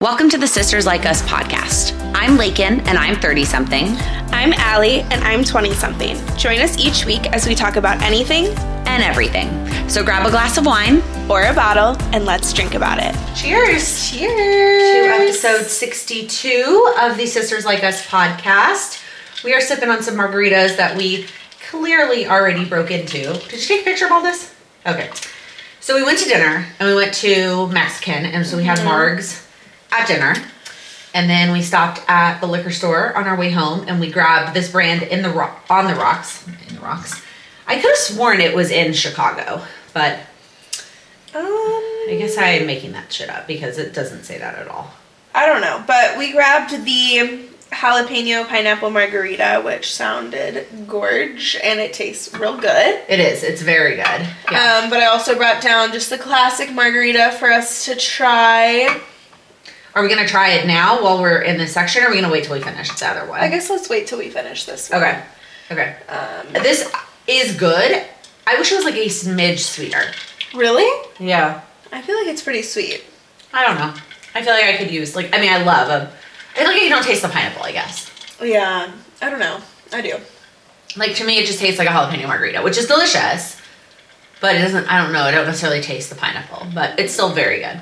Welcome to the Sisters Like Us podcast. I'm Lakin, and I'm 30-something. I'm Allie, and I'm 20-something. Join us each week as we talk about anything and everything. So grab a glass of wine or a bottle, and let's drink about it. Cheers! Cheers! To episode 62 of the Sisters Like Us podcast. We are sipping on some margaritas that we clearly already broke into. Did you take a picture of all this? Okay. So we went to dinner, and we went to Mexican, and so we had margs at dinner, and then we stopped at the liquor store on our way home, and we grabbed this brand on the rocks. I could have sworn it was in Chicago, but I guess I am making that shit up because it doesn't say that at all. I don't know, but we grabbed the jalapeno pineapple margarita, which sounded gorge, and it tastes real good. It is. It's very good. Yeah. But I also brought down just the classic margarita for us to try. Are we going to try it now while we're in this section, or are we going to wait till we finish the other one? I guess let's wait till we finish this one. Okay. This is good. I wish it was like a smidge sweeter. Really? Yeah. I feel like it's pretty sweet. I don't know. I feel like I could use, I feel like you don't taste the pineapple, I guess. Yeah. I don't know. I do. Like, to me, it just tastes like a jalapeno margarita, which is delicious. But it doesn't, I don't know, I don't necessarily taste the pineapple. But it's still very good.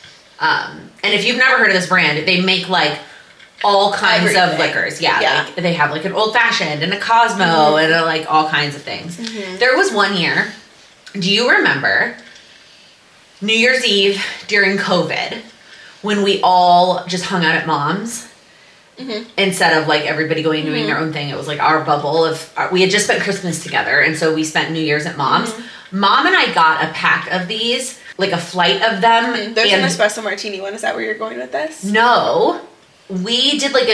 And if you've never heard of this brand, they make like all kinds of liquors. Yeah. Like, they have like an old fashioned and a Cosmo and like all kinds of things. Mm-hmm. There was one year, do you remember New Year's Eve during COVID when we all just hung out at Mom's? Mm-hmm. Instead of like everybody going and doing their own thing? It was like our bubble of, we had just spent Christmas together, and so we spent New Year's at Mom's. Mm-hmm. Mom and I got a pack of these, like a flight of them. There's an espresso martini one. Is that where you're going with this? No. We did like a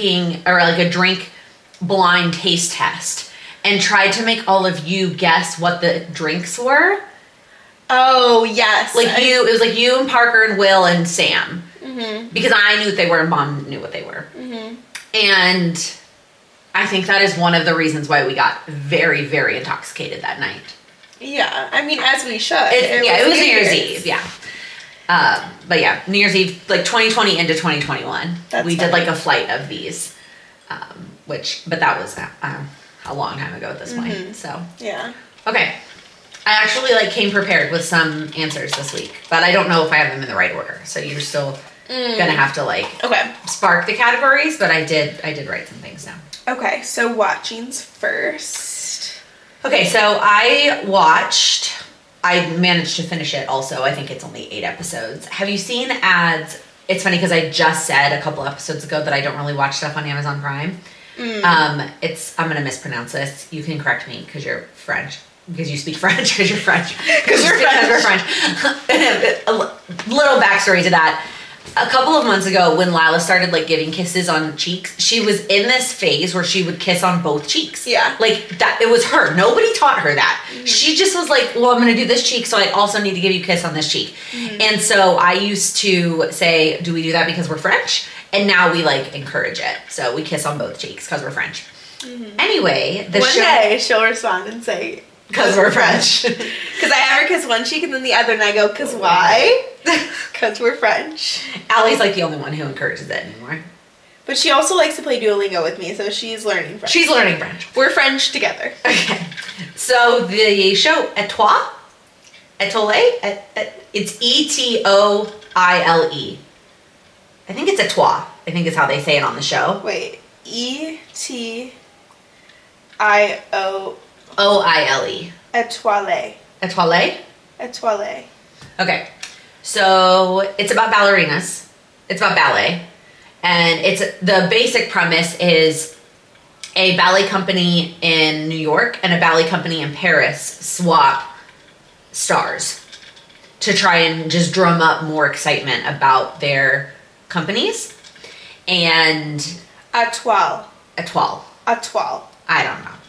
drink blind taste test and tried to make all of you guess what the drinks were. Oh, yes. It was like you and Parker and Will and Sam. Mm-hmm. Because I knew what they were and Mom knew what they were. Mm-hmm. And I think that is one of the reasons why we got very, very intoxicated that night. Yeah, I mean, as we should. It was New Year's Eve, yeah. But yeah, New Year's Eve, like 2020 into 2021. We did like a flight of these, but that was a long time ago at this point, so. Yeah. Okay. I actually came prepared with some answers this week, but I don't know if I have them in the right order, so you're still gonna have to spark the categories, but I did write some things down. Okay, so watchings first. Okay, so I managed to finish it also. I think it's only 8 episodes. Have you seen ads? It's funny because I just said a couple episodes ago that I don't really watch stuff on Amazon Prime. I'm going to mispronounce this. You can correct me because you're French. Because you speak French. Because you're French. Because we're French. A little backstory to that. A couple of months ago, when Lila started giving kisses on cheeks, she was in this phase where she would kiss on both cheeks. Yeah. That, it was her. Nobody taught her that. Mm-hmm. She just was like, well, I'm going to do this cheek, so I also need to give you a kiss on this cheek. Mm-hmm. And so I used to say, do we do that because we're French? And now we encourage it. So we kiss on both cheeks because we're French. Mm-hmm. Anyway, one day she'll respond and say, because we're French. Because I have her kiss one cheek and then the other, and I go, because why? Because we're French. Allie's the only one who encourages it anymore. But she also likes to play Duolingo with me, so she's learning French. She's learning French. We're French together. Okay. So the show, Etoile, it's Etoile. I think it's Etoile. I think is how they say it on the show. Wait, Etoile. Etoile. Etoile? Okay. So it's about ballerinas. It's about ballet. And the basic premise is a ballet company in New York and a ballet company in Paris swap stars to try and just drum up more excitement about their companies. And Etoile. I don't know.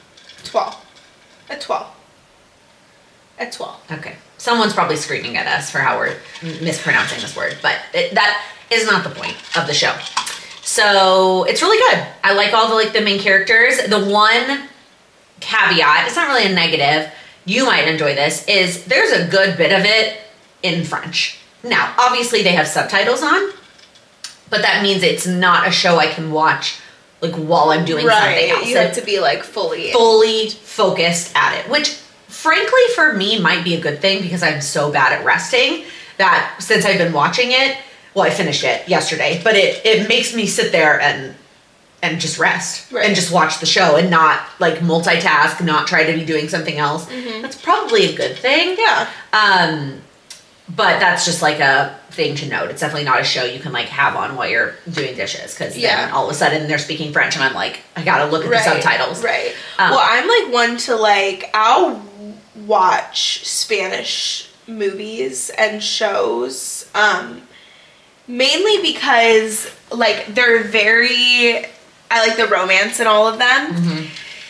Etoile. Okay. Someone's probably screaming at us for how we're mispronouncing this word, but that is not the point of the show. So it's really good. I like all the main characters. The one caveat, it's not really a negative, you might enjoy this, is there's a good bit of it in French. Now, obviously they have subtitles on, but that means it's not a show I can watch like while I'm doing something else. You have to be like fully focused at it, which frankly for me might be a good thing because I'm so bad at resting that since I've been watching it, well, I finished it yesterday, but it makes me sit there and just rest and just watch the show and not like multitask, not try to be doing something else. That's probably a good thing. Yeah. But that's just like a thing to note. It's definitely not a show you can like have on while you're doing dishes because then all of a sudden they're speaking French and I'm like, I gotta look at the subtitles. Right. Well, I'm like one to like, I'll watch Spanish movies and shows mainly because like they're very, I like the romance in all of them.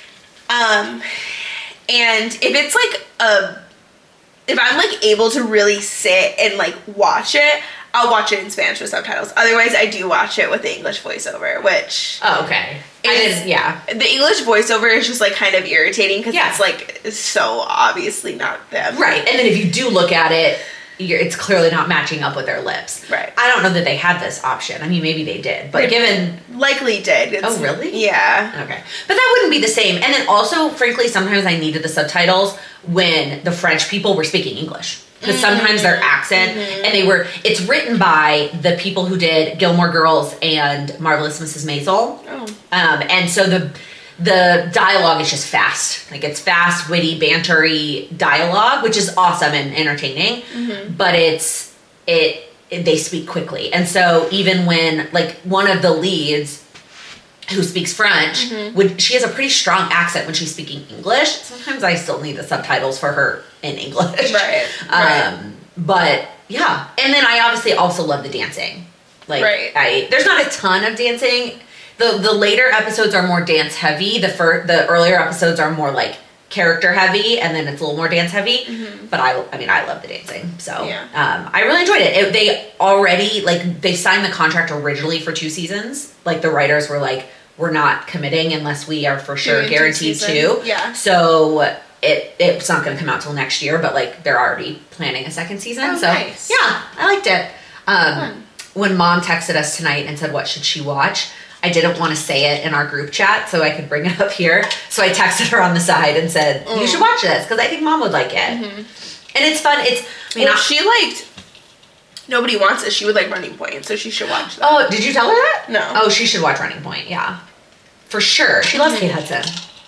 And if it's like if I'm like able to really sit and like watch it, I'll watch it in Spanish with subtitles. Otherwise, I do watch it with the English voiceover, which okay. The English voiceover is just like kind of irritating because it's like so obviously not them. Right. And then if you do look at it, it's clearly not matching up with their lips. Right. I don't know that they had this option. I mean, maybe they did, but likely did. Oh, really? Yeah. Okay. But that wouldn't be the same. And then also, frankly, sometimes I needed the subtitles when the French people were speaking English. Because sometimes their accent, and it's written by the people who did Gilmore Girls and Marvelous Mrs. Maisel. Oh. And so the dialogue is just fast. Like it's fast, witty, bantery dialogue, which is awesome and entertaining. But they speak quickly. And so even when like one of the leads who speaks French, she has a pretty strong accent when she's speaking English. Sometimes I still need the subtitles for her in English. Right. But yeah. And then I obviously also love the dancing. Like there's not a ton of dancing. The later episodes are more dance heavy. The earlier episodes are more like character heavy, and then it's a little more dance heavy. But I love the dancing. So I really enjoyed it. They signed the contract originally for 2 seasons. Like the writers were like, we're not committing unless we are for sure guaranteed 2. Yeah. So it's not going to come out till next year, but like they're already planning a second season. Oh, so nice. Yeah, I liked it. When Mom texted us tonight and said, what should she watch? I didn't want to say it in our group chat so I could bring it up here. So I texted her on the side and said, you should watch this because I think Mom would like it. And it's fun. She liked Nobody Wants It. She would like Running Point, so she should watch that. Oh, did you tell her that? No. Oh, she should watch Running Point, yeah. For sure. She loves Kate Hudson.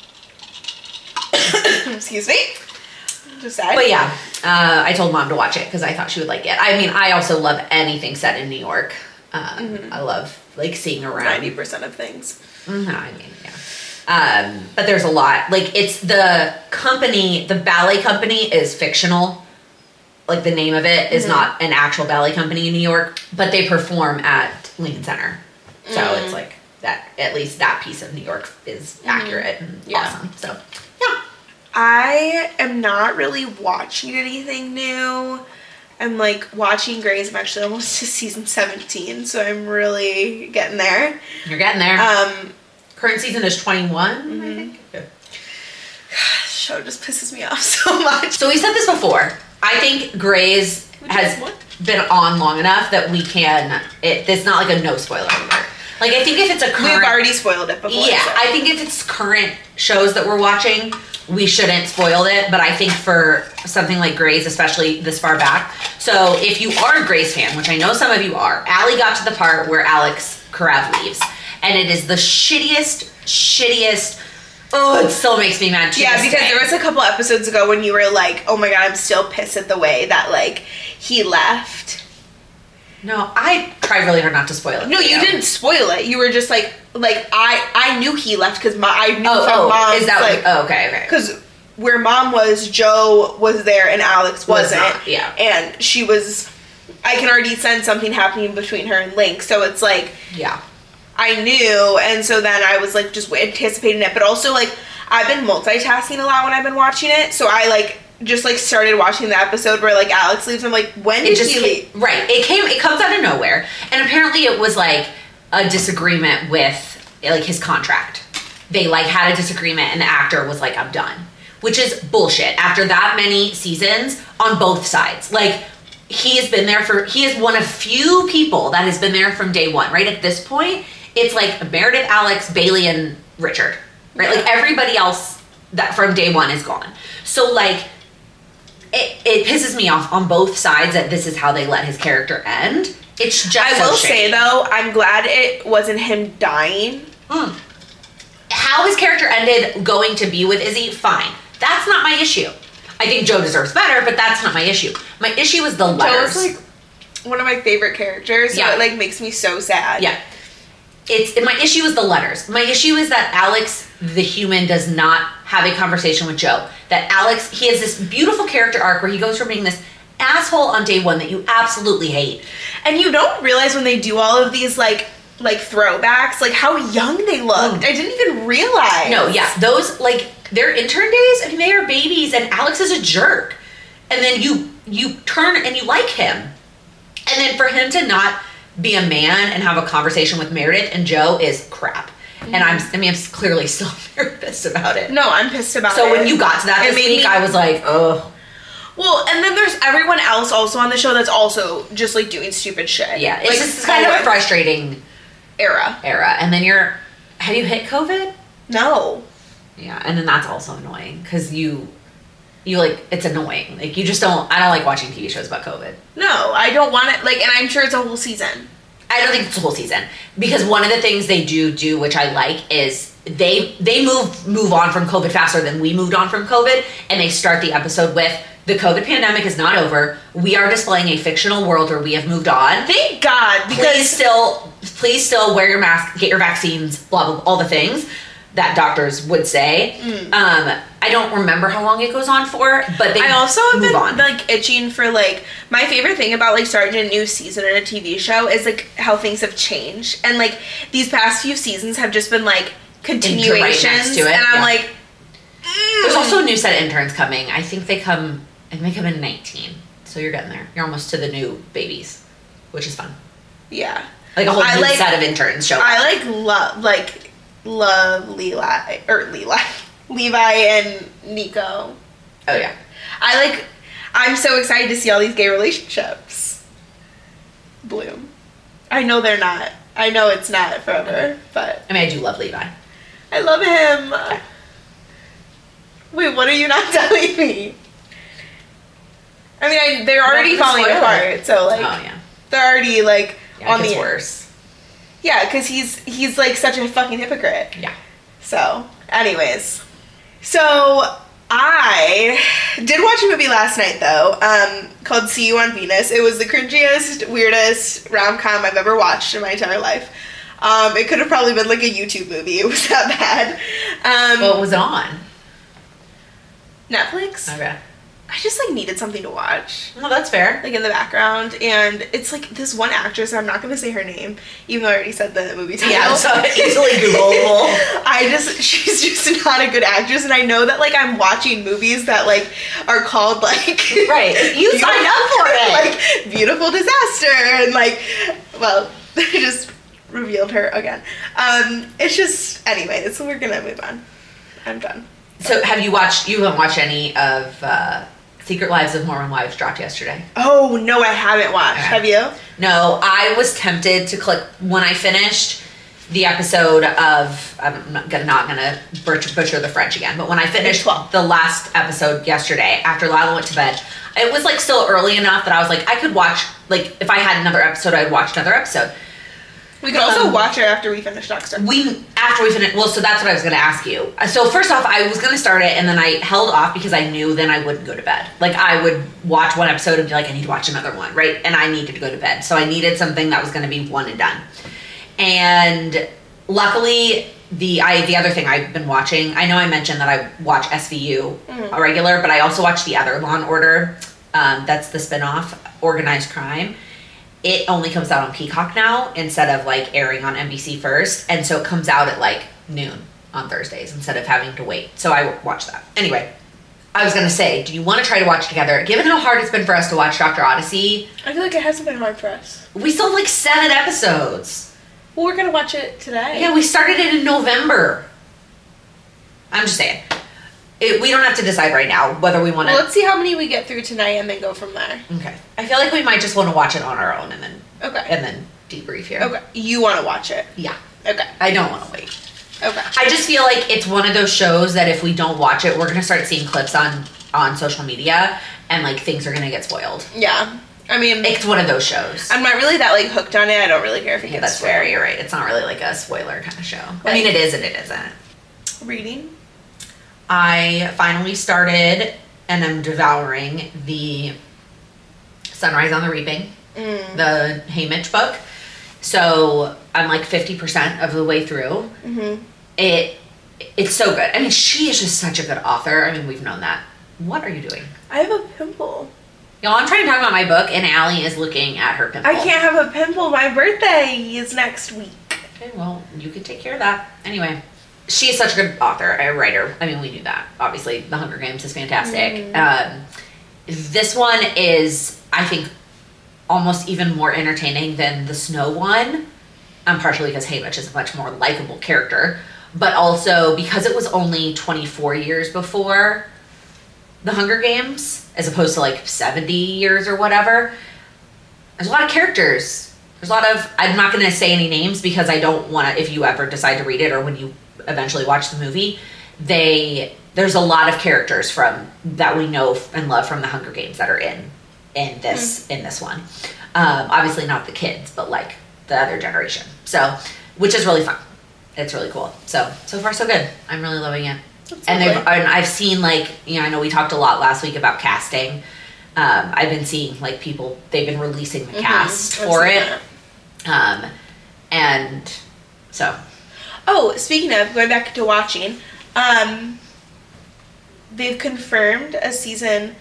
Excuse me. Just sad. But yeah, I told Mom to watch it because I thought she would like it. I mean, I also love anything set in New York. I love like seeing around 90% of things. I mean, yeah. But there's a lot. Like it's the ballet company is fictional. Like the name of it is not an actual ballet company in New York, but they perform at Lincoln Center. So it's like that. At least that piece of New York is accurate and awesome. So yeah. I am not really watching anything new. I'm like watching Grey's. I'm actually almost to season 17, so I'm really getting there. You're getting there. Current season is 21, I think. Okay. Gosh, show just pisses me off so much. So we said this before. I think Grey's has been on long enough that we can. It's not like a no spoiler alert. Like I think if it's a current, we've already spoiled it before. Yeah, so. I think if it's current shows that we're watching, we shouldn't spoil it. But I think for something like Grey's, especially this far back. So if you are a Grey's fan, which I know some of you are, Allie got to the part where Alex Karev leaves, and it is the shittiest. Oh, it still makes me mad. Yeah, because there was a couple episodes ago when you were like, "Oh my god, I'm still pissed at the way that like he left." No, I tried really hard not to spoil it. No, you didn't spoil it. You were just like I knew he left because I knew from Mom. Is that like? Okay. Because where Mom was, Joe was there and Alex wasn't. Yeah, and she was. I can already sense something happening between her and Link. So it's like, yeah. I knew, and so then I was like just anticipating it, but also like I've been multitasking a lot when I've been watching it, so I like just like started watching the episode where like Alex leaves. I'm like, when did he leave? Right, it comes out of nowhere, and apparently it was like a disagreement with like his contract. They like had a disagreement, and the actor was like, I'm done, which is bullshit. After that many seasons on both sides, like he is one of few people that has been there from day one, right? At this point, it's like Meredith, Alex, Bailey, and Richard, right? Yeah. Like everybody else that from day one is gone. So like, it pisses me off on both sides that this is how they let his character end. It's just I will say though, I'm glad it wasn't him dying. How his character ended going to be with Izzy, fine. That's not my issue. I think Joe deserves better, but that's not my issue. My issue is the letters. Joe's like one of my favorite characters, so it like makes me so sad. Yeah. My issue is the letters. My issue is that Alex, the human, does not have a conversation with Joe. That Alex, he has this beautiful character arc where he goes from being this asshole on day one that you absolutely hate. And you don't realize when they do all of these like throwbacks, like how young they looked. I didn't even realize. No, yeah. Those, like, their intern days, I mean, they are babies and Alex is a jerk. And then you turn and you like him. And then for him to not be a man and have a conversation with Meredith and Joe is crap. And I'm clearly still very pissed about it. No, I'm pissed about it. So when you got to that this week, I was like, oh. Well, and then there's everyone else also on the show that's also just like doing stupid shit. Yeah, it's like, just kind of a frustrating era. And then have you hit COVID? No. Yeah, and then that's also annoying because you like, it's annoying. Like, you just don't, I don't like watching TV shows about COVID. No, I don't want it, like, and I'm sure it's a whole season. I don't think it's a whole season. Because one of the things they do, which I like, is they move on from COVID faster than we moved on from COVID, and they start the episode with, the COVID pandemic is not over. We are displaying a fictional world where we have moved on. Thank God, because please still wear your mask, get your vaccines, blah, blah, all the things that doctors would say. I don't remember how long it goes on for, but I also have been like itching for like, my favorite thing about like starting a new season in a TV show is like how things have changed, and like these past few seasons have just been like continuations, and I'm like, There's also a new set of interns coming. I think they come in 19, so you're getting there. You're almost to the new babies, which is fun. Yeah, like a whole new set of interns show. I love Levi and Nico. Oh yeah. I'm so excited to see all these gay relationships bloom. I know they're not. I know it's not forever, but I mean, I do love Levi. I love him. Wait, what are you not telling me? I mean, they're already falling apart, so like, they're already like on the worse. Yeah, because he's like such a fucking hypocrite. Yeah. So, anyways. So, I did watch a movie last night, though, called See You on Venus. It was the cringiest, weirdest rom-com I've ever watched in my entire life. It could have probably been like a YouTube movie. It was that bad. What was it on? Netflix. Okay. I just like needed something to watch. Well, that's fair. Like in the background, and it's like this one actress. I'm not gonna say her name, even though I already said the movie title. Yeah, so easily Googleable. She's just not a good actress, and I know that like I'm watching movies that like are called like right. You signed up for it, like Beautiful Disaster, and like, well, I just revealed her again. It's just anyway. So we're gonna move on. I'm done. So you haven't watched any of Secret Lives of Mormon Wives dropped yesterday? Oh, no, I haven't watched. Okay. Have you? No, I was tempted to click when I finished the episode of, I'm not gonna butcher the French again, but when I finished the last episode yesterday, after Lila went to bed, it was like still early enough that I was like, I could watch, like if I had another episode, I'd watch another episode. We could also watch it after we finish Dexter. Well, so that's what I was going to ask you. So first off, I was going to start it, and then I held off because I knew then I wouldn't go to bed. Like, I would watch one episode and be like, I need to watch another one, right? And I needed to go to bed. So I needed something that was going to be one and done. And luckily, the other thing I've been watching, I know I mentioned that I watch SVU a regular, but I also watch the other Law & Order. That's the spinoff, Organized Crime. It only comes out on Peacock now instead of like airing on NBC first. And so it comes out at like noon on Thursdays instead of having to wait. So I watch that. Anyway, I was going to say, do you want to try to watch together? Given how hard it's been for us to watch Dr. Odyssey. I feel like it hasn't been hard for us. We still have like 7 episodes. Well, we're going to watch it today. Yeah, we started it in November. I'm just saying. we don't have to decide right now whether we want to. Well, let's see how many we get through tonight and then go from there. Okay. I feel like we might just want to watch it on our own and then Okay. Debrief here. Okay. You want to watch it? Yeah. Okay. I don't want to wait. Okay. I just feel like it's one of those shows that if we don't watch it, we're gonna start seeing clips on social media, and like things are gonna get spoiled. Yeah. I mean, It's one of those shows. I'm not really that like hooked on it. I don't really care if it Yeah, gets that's spoiled. fair. You're right. It's not really like a spoiler kind of show. I Like- mean, it is and it isn't. Reading? I finally started and I'm devouring the Sunrise on the Reaping, the Haymitch book. So I'm like 50% of the way through. Mm-hmm. It's so good. I mean, she is just such a good author. I mean, we've known that. What are you doing? I have a pimple. Y'all, I'm trying to talk about my book, and Allie is looking at her pimple. I can't have a pimple. My birthday is next week. Okay, well, you can take care of that. Anyway, she is such a good author, a writer. I mean, we knew that. Obviously, The Hunger Games is fantastic. This one is, I think, almost even more entertaining than the Snow one. Partially because Haymitch is a much more likable character, but also because it was only 24 years before The Hunger Games, as opposed to like 70 years or whatever. There's a lot of characters. There's a lot of, I'm not going to say any names because I don't want to, if you ever decide to read it or when you eventually watch the movie, there's a lot of characters from that we know and love from The Hunger Games that are in this one. Obviously not the kids, but like the other generation. So, which is really fun. It's really cool. So far so good. I'm really loving it. And I've seen like, I know we talked a lot last week about casting. I've been seeing like people, they've been releasing the cast for it. And so. Oh, speaking of, going back to watching, they've confirmed a season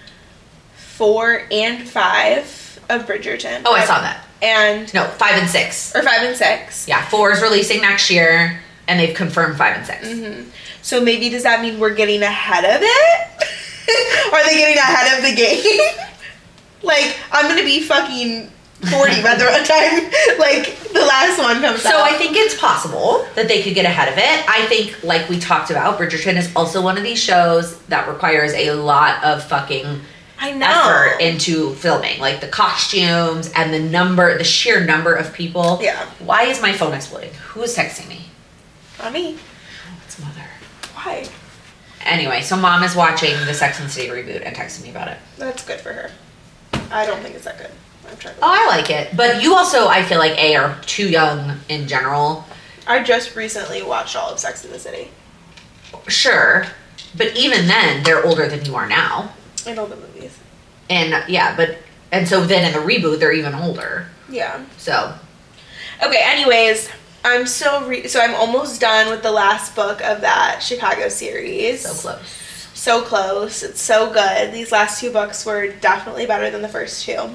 4 and 5 of Bridgerton. Oh, I saw that. And no, 5 and 6. Or 5 and 6. Yeah, 4 is releasing next year, and they've confirmed 5 and 6. Mm-hmm. So maybe does that mean we're getting ahead of it? Are they getting ahead of the game? Like, I'm gonna be fucking 40 by the time like the last one comes out. So I think it's possible that they could get ahead of it. I think, like we talked about, Bridgerton is also one of these shows that requires a lot of fucking effort into filming, like the costumes and the sheer number of people. Yeah. Why is my phone exploding? Who is texting me? Not me. Oh, it's Mother. Why? Anyway, so Mom is watching the Sex and the City reboot and texting me about it. That's good for her. I don't think it's that good. I'm trying to. Oh, I like it. But you also, I feel like, are too young in general. I just recently watched all of Sex and the City. Sure. But even then, they're older than you are now. I know the movies. And yeah, and so then in the reboot, they're even older. Yeah. So. Okay, anyways, I'm so I'm almost done with the last book of that Chicago series. So close. So close. It's so good. These last 2 books were definitely better than the first 2.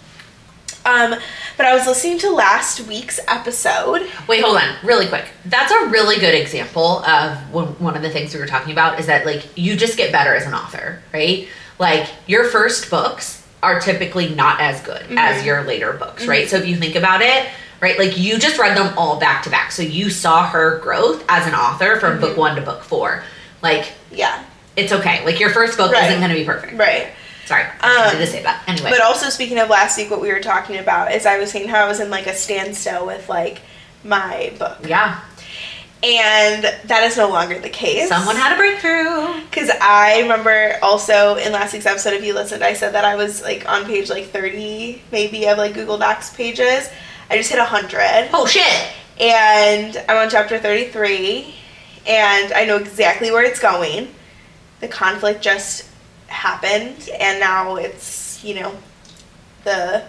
But I was listening to last week's episode. Wait, hold on, really quick. That's a really good example of one of the things we were talking about is that like you just get better as an author, right? Like your first books are typically not as good as your later books, right? So if you think about it, right, like you just read them all back to back, so you saw her growth as an author from book 1 to book 4. Like, yeah, it's okay. Like your first book isn't going to be perfect, right? Sorry, I wanted to say that. Anyway. But also, speaking of last week, what we were talking about is I was saying how I was in, like, a standstill with, like, my book. Yeah. And that is no longer the case. Someone had a breakthrough. Because I remember also in last week's episode, if you listened, I said that I was, like, on page, like, 30, maybe, of, like, Google Docs pages. I just hit 100. Oh, shit. And I'm on chapter 33. And I know exactly where it's going. The conflict just happened, and now it's, the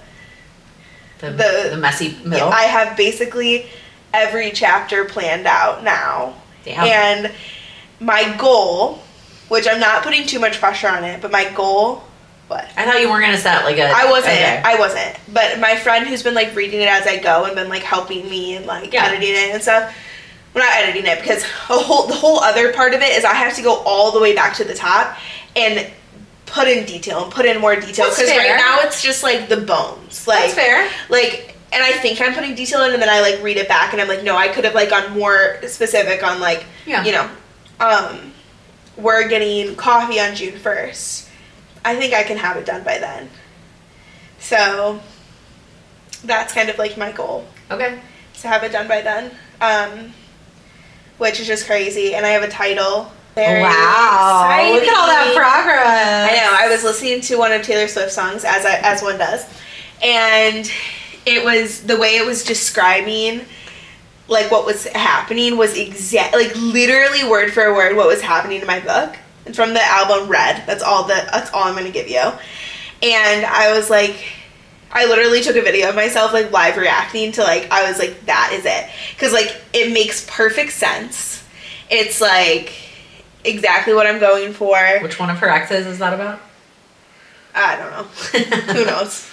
messy middle. I have basically every chapter planned out now. Damn. And my goal, which I'm not putting too much pressure on it, but my goal, what? I thought you weren't going to set like a... I wasn't. But my friend who's been, like, reading it as I go and been, like, helping me and, like, editing it and stuff. Well, not editing it, because the whole other part of it is I have to go all the way back to the top and put in detail and put in more detail. Because right now it's just, like, the bones. Like, that's fair. Like, and I think I'm putting detail in, and then I, like, read it back, and I'm like, no, I could have, like, gone more specific on, like, we're getting coffee on June 1st. I think I can have it done by then. So that's kind of like my goal. Okay. To have it done by then. Which is just crazy. And I have a title. Very wow. exciting. Look at all that progress. I know. I was listening to one of Taylor Swift's songs, as one does. And it was, the way it was describing, like, what was happening was like, literally word for word what was happening in my book. It's from the album Red. That's all I'm going to give you. And I was like, I literally took a video of myself, like, live reacting to, like, I was like, that is it. Because, like, it makes perfect sense. It's, like, exactly what I'm going for. Which one of her exes is that about? I don't know. Who knows?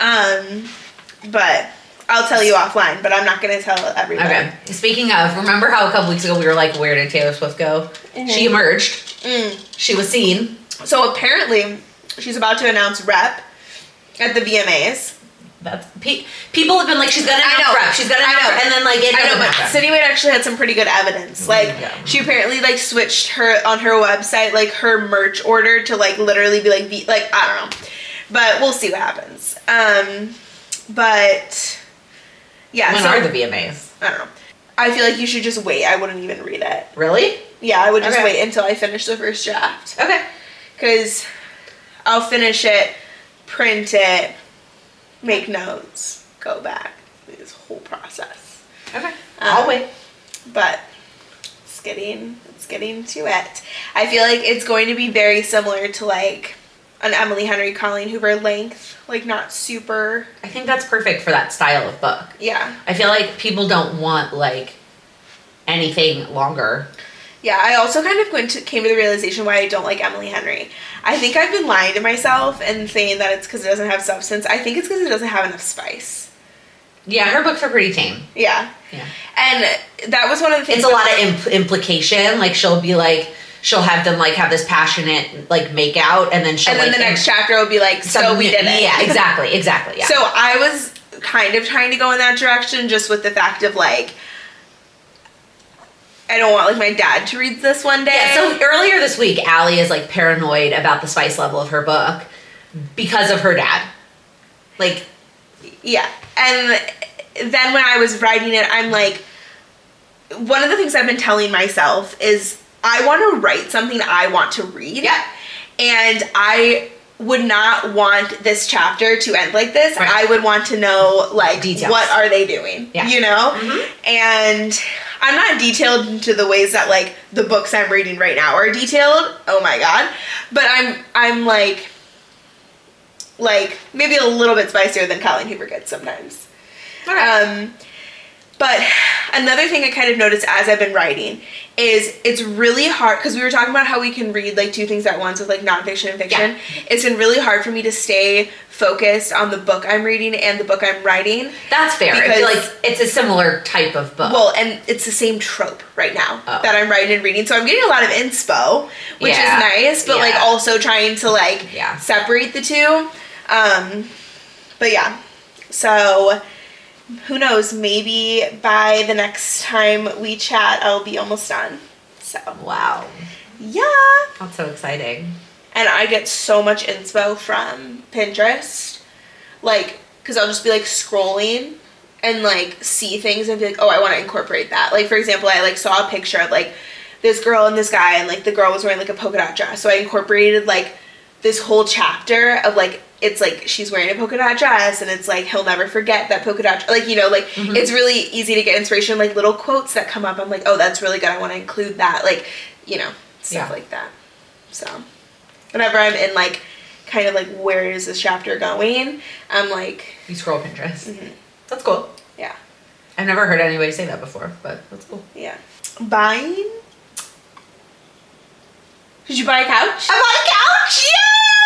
But I'll tell you offline, but I'm not going to tell everybody. Okay. Speaking of, remember how a couple weeks ago we were like, where did Taylor Swift go? Mm-hmm. She emerged. She was seen. So apparently, she's about to announce Rep at the VMAs. That's people have been like, she's gonna announce Rep. She's gonna announce Rep. And then, like, it doesn't happen. City Wade actually had some pretty good evidence. Like, she apparently, like, switched on her website, like, her merch order to, like, literally be, like, I don't know. But we'll see what happens. But, yeah. When are the VMAs? I don't know. I feel like you should just wait. I wouldn't even read it. Really? Yeah, I would just wait until I finish the first draft. Okay. Because I'll finish it, print it, make notes, go back. This whole process. Okay. I'll wait. But it's getting to it. I feel like it's going to be very similar to, like, an Emily Henry Colleen Hoover length. Like, not super. I think that's perfect for that style of book. Yeah. I feel like people don't want, like, anything longer. Yeah, I also kind of came to the realization why I don't like Emily Henry. I think I've been lying to myself and saying that it's because it doesn't have substance. I think it's because it doesn't have enough spice. Yeah, her books are pretty tame. Yeah. Yeah. And that was one of the things. It's a lot of implication. Like, she'll be like, she'll have them, like, have this passionate, like, make out, and then she'll, and then the next chapter will be like, so we did it. Yeah, exactly, yeah. So I was kind of trying to go in that direction, just with the fact of, like, I don't want, like, my dad to read this one day. Yeah, so earlier this week, Allie is, like, paranoid about the spice level of her book because of her dad. Like, yeah. And then when I was writing it, I'm like, one of the things I've been telling myself is I want to write something I want to read. Yeah. And I would not want this chapter to end like this. Right. I would want to know, like, details. What are they doing? Yeah. You know? Mm-hmm. And I'm not detailed into the ways that, like, the books I'm reading right now are detailed. Oh my god. But I'm like maybe a little bit spicier than Colleen Hoover gets sometimes. Right. But another thing I kind of noticed as I've been writing is it's really hard, because we were talking about how we can read, like, two things at once with, like, nonfiction and fiction. Yeah. It's been really hard for me to stay focused on the book I'm reading and the book I'm writing. That's fair. I feel like it's a similar type of book. Well, and it's the same trope right now that I'm writing and reading. So I'm getting a lot of inspo, which is nice, but, like, also trying to, like, separate the two. But yeah. So who knows, maybe by the next time we chat, I'll be almost done. So. Wow. Yeah. That's so exciting. And I get so much inspo from Pinterest. Like, because I'll just be, like, scrolling and, like, see things and be like, oh, I want to incorporate that. Like, for example, I, like, saw a picture of, like, this girl and this guy, and, like, the girl was wearing, like, a polka dot dress. So I incorporated, like, this whole chapter of, like, it's like she's wearing a polka dot dress, and it's like he'll never forget that polka dot, like, you know, like, it's really easy to get inspiration, like, little quotes that come up. I'm like, oh, that's really good, I want to include that, like, you know, stuff like that. So whenever I'm in, like, kind of like, where is this chapter going, I'm like, you scroll Pinterest. That's cool. Yeah, I've never heard anybody say that before, but that's cool. Yeah. Buying. Did you buy a couch? I bought a couch. Yeah.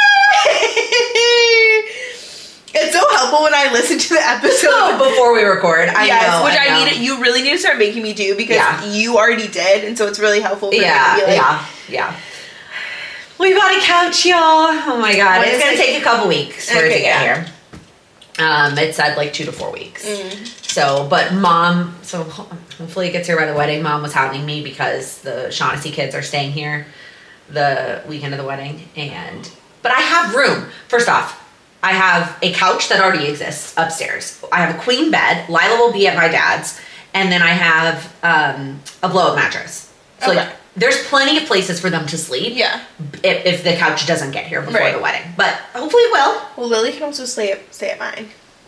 It's so helpful when I listen to the episode before we record. I know, which I need. You really need to start making me do, because you already did, and so it's really helpful for me to be like, yeah. We bought a couch, y'all. Oh my god, it's gonna take a couple weeks for it to get here. It said like 2 to 4 weeks. So, but Mom, so hopefully it gets here by the wedding. Mom was hounding me because the Shaughnessy kids are staying here the weekend of the wedding, but I have room. First off, I have a couch that already exists upstairs. I have a queen bed. Lila will be at my dad's, and then I have a blow-up mattress. So Okay. like, there's plenty of places for them to sleep. Yeah. If the couch doesn't get here before Right. the wedding, but hopefully it will. Well, Lily can also stay at mine.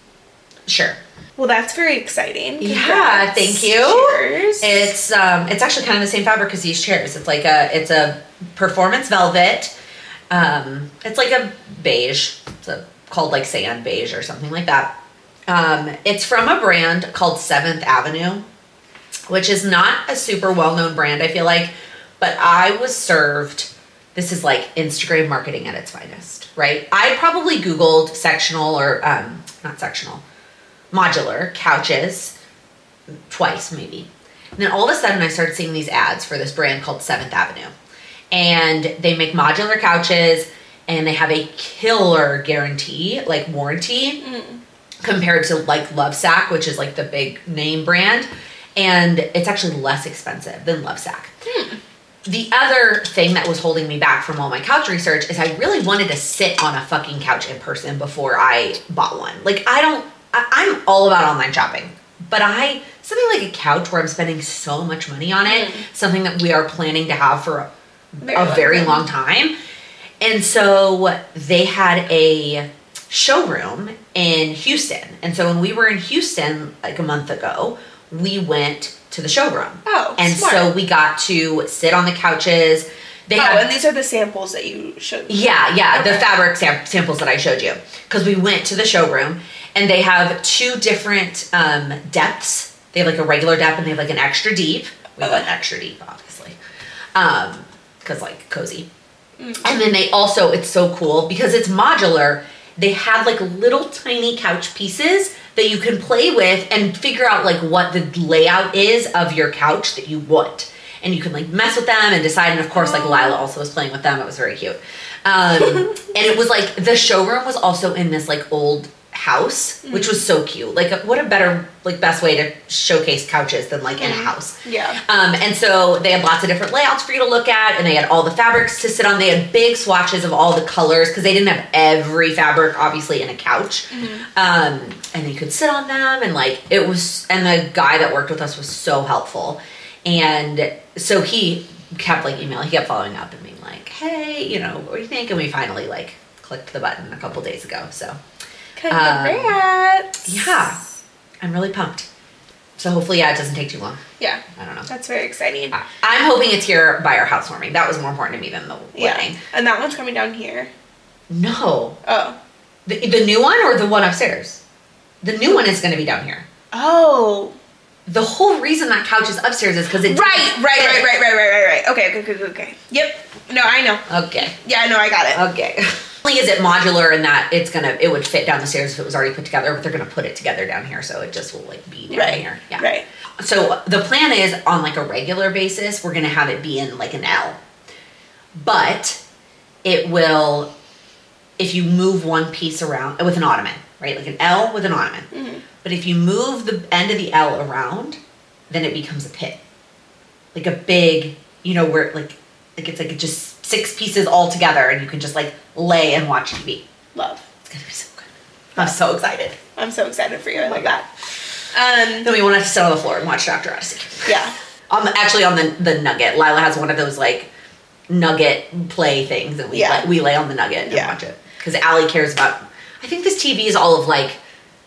Sure. Well, that's very exciting. Yeah, Congrats. thank you. Cheers. It's actually kind of the same fabric as these chairs. It's like it's a performance velvet. It's like a beige. Called like sand beige or something like that. It's from a brand called 7th Avenue, which is not a super well-known brand, I feel like, but I was served, this is like Instagram marketing at its finest, right? I probably Googled sectional or, not sectional, modular couches twice maybe. And then all of a sudden I started seeing these ads for this brand called 7th Avenue. And they make modular couches and they have a killer guarantee, like warranty, compared to like Lovesac, which is like the big name brand. And it's actually less expensive than Lovesac. The other thing that was holding me back from all my couch research is I really wanted to sit on a fucking couch in person before I bought one. Like I'm all about online shopping, but something like a couch where I'm spending so much money on it, something that we are planning to have for a very long time. And so they had a showroom in Houston. And so when we were in Houston like a month ago, we went to the showroom. Oh, and smart. so we got to sit on the couches. And these are the samples that you showed me. Yeah, Okay. the fabric samples that I showed you. Because we went to the showroom, and they have two different depths. They have like a regular depth, and they have like an extra deep. We went extra deep, obviously. Because like cozy. And then they also, it's so cool, because it's modular, they had like little tiny couch pieces that you can play with and figure out like what the layout is of your couch that you want. And you can like mess with them and decide. And of course, like Lila also was playing with them. It was very cute. And it was like, the showroom was also in this like old house, which was so cute. Like what a better, like best way to showcase couches than like in a house. Yeah. And so they had lots of different layouts for you to look at, and they had all the fabrics to sit on. They had big swatches of all the colors because they didn't have every fabric obviously in a couch. And you could sit on them, and like it was, and the guy that worked with us was so helpful. And so he kept like emailing, he kept following up and being like, hey, you know, what do you think? And we finally like clicked the button a couple days ago. So congrats. yeah, I'm really pumped. So hopefully, it doesn't take too long. Yeah. I don't know. That's very exciting. I'm hoping it's here by our housewarming. That was more important to me than the wedding. And that one's coming down here. No. Oh. The new one or the one upstairs? The new one is going to be down here. Oh. The whole reason that couch is upstairs is because it's... Right. Okay. Yep. No, I know. Okay. Yeah, no, I got it. Okay. Only is it modular in that it would fit down the stairs if it was already put together, but they're going to put it together down here, so it just will like be down here. Yeah. Right. So the plan is on like a regular basis, we're going to have it be in like an L. But it will, if you move one piece around with an ottoman, right? Like an L with an ottoman. Mm-hmm. But if you move the end of the L around, then it becomes a pit. Like a big, you know, where like it's like just 6 pieces all together and you can just like lay and watch TV. Love. It's going to be so good. I'm so excited. I'm so excited for you. I love that. Then we won't have to sit on the floor and watch Dr. Odyssey. Yeah. Actually on the Nugget. Lila has one of those like Nugget play things and we lay on the Nugget and watch it. Because Allie cares about, I think this TV is all of like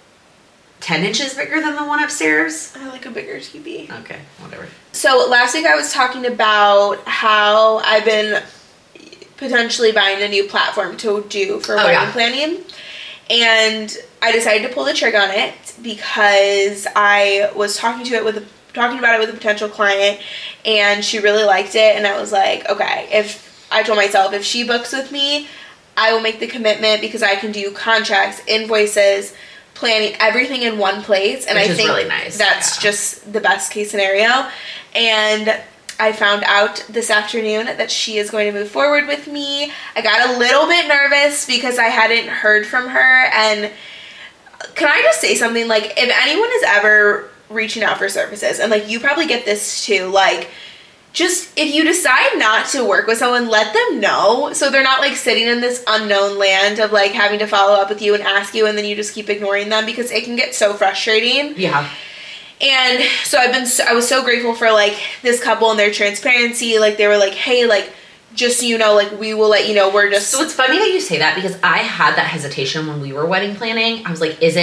10 inches bigger than the one upstairs. I like a bigger TV. Okay, whatever. So last week I was talking about how I've been potentially buying a new platform to do for wedding planning. And I decided to pull the trigger on it because I was talking about it with a potential client and she really liked it, and I was like, okay, I told myself if she books with me, I will make the commitment because I can do contracts, invoices, planning, everything in one place. And Which I is think really nice. that's just the best case scenario. And I found out this afternoon that she is going to move forward with me. I got a little bit nervous because I hadn't heard from her. And can I just say something? Like, if anyone is ever reaching out for services, and like you probably get this too, like just if you decide not to work with someone, let them know so they're not like sitting in this unknown land of like having to follow up with you and ask you and then you just keep ignoring them, because it can get so frustrating. Yeah. And so I was so grateful for like this couple and their transparency. Like they were like, hey, like just so you know, like we will let you know, we're just. So it's funny that you say that, because I had that hesitation when we were wedding planning. I was like, does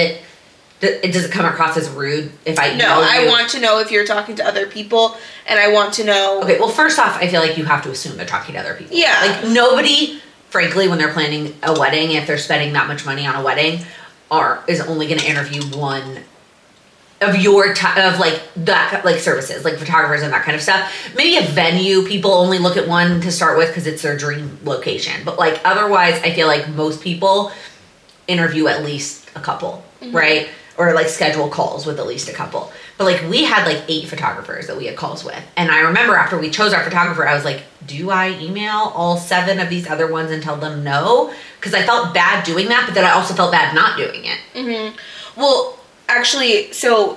it come across as rude if I No, I want to know if you're talking to other people, and I want to know. Okay, well, first off, I feel like you have to assume they're talking to other people. Yeah. Like, nobody, frankly, when they're planning a wedding, if they're spending that much money on a wedding, is only going to interview one of your of like that, like services, like photographers and that kind of stuff. Maybe a venue, people only look at one to start with because it's their dream location. But like otherwise, I feel like most people interview at least a couple, right? Or like schedule calls with at least a couple. But like we had like 8 photographers that we had calls with. And I remember after we chose our photographer, I was like, do I email all 7 of these other ones and tell them no? Because I felt bad doing that, but then I also felt bad not doing it. Mm-hmm. Well, actually, so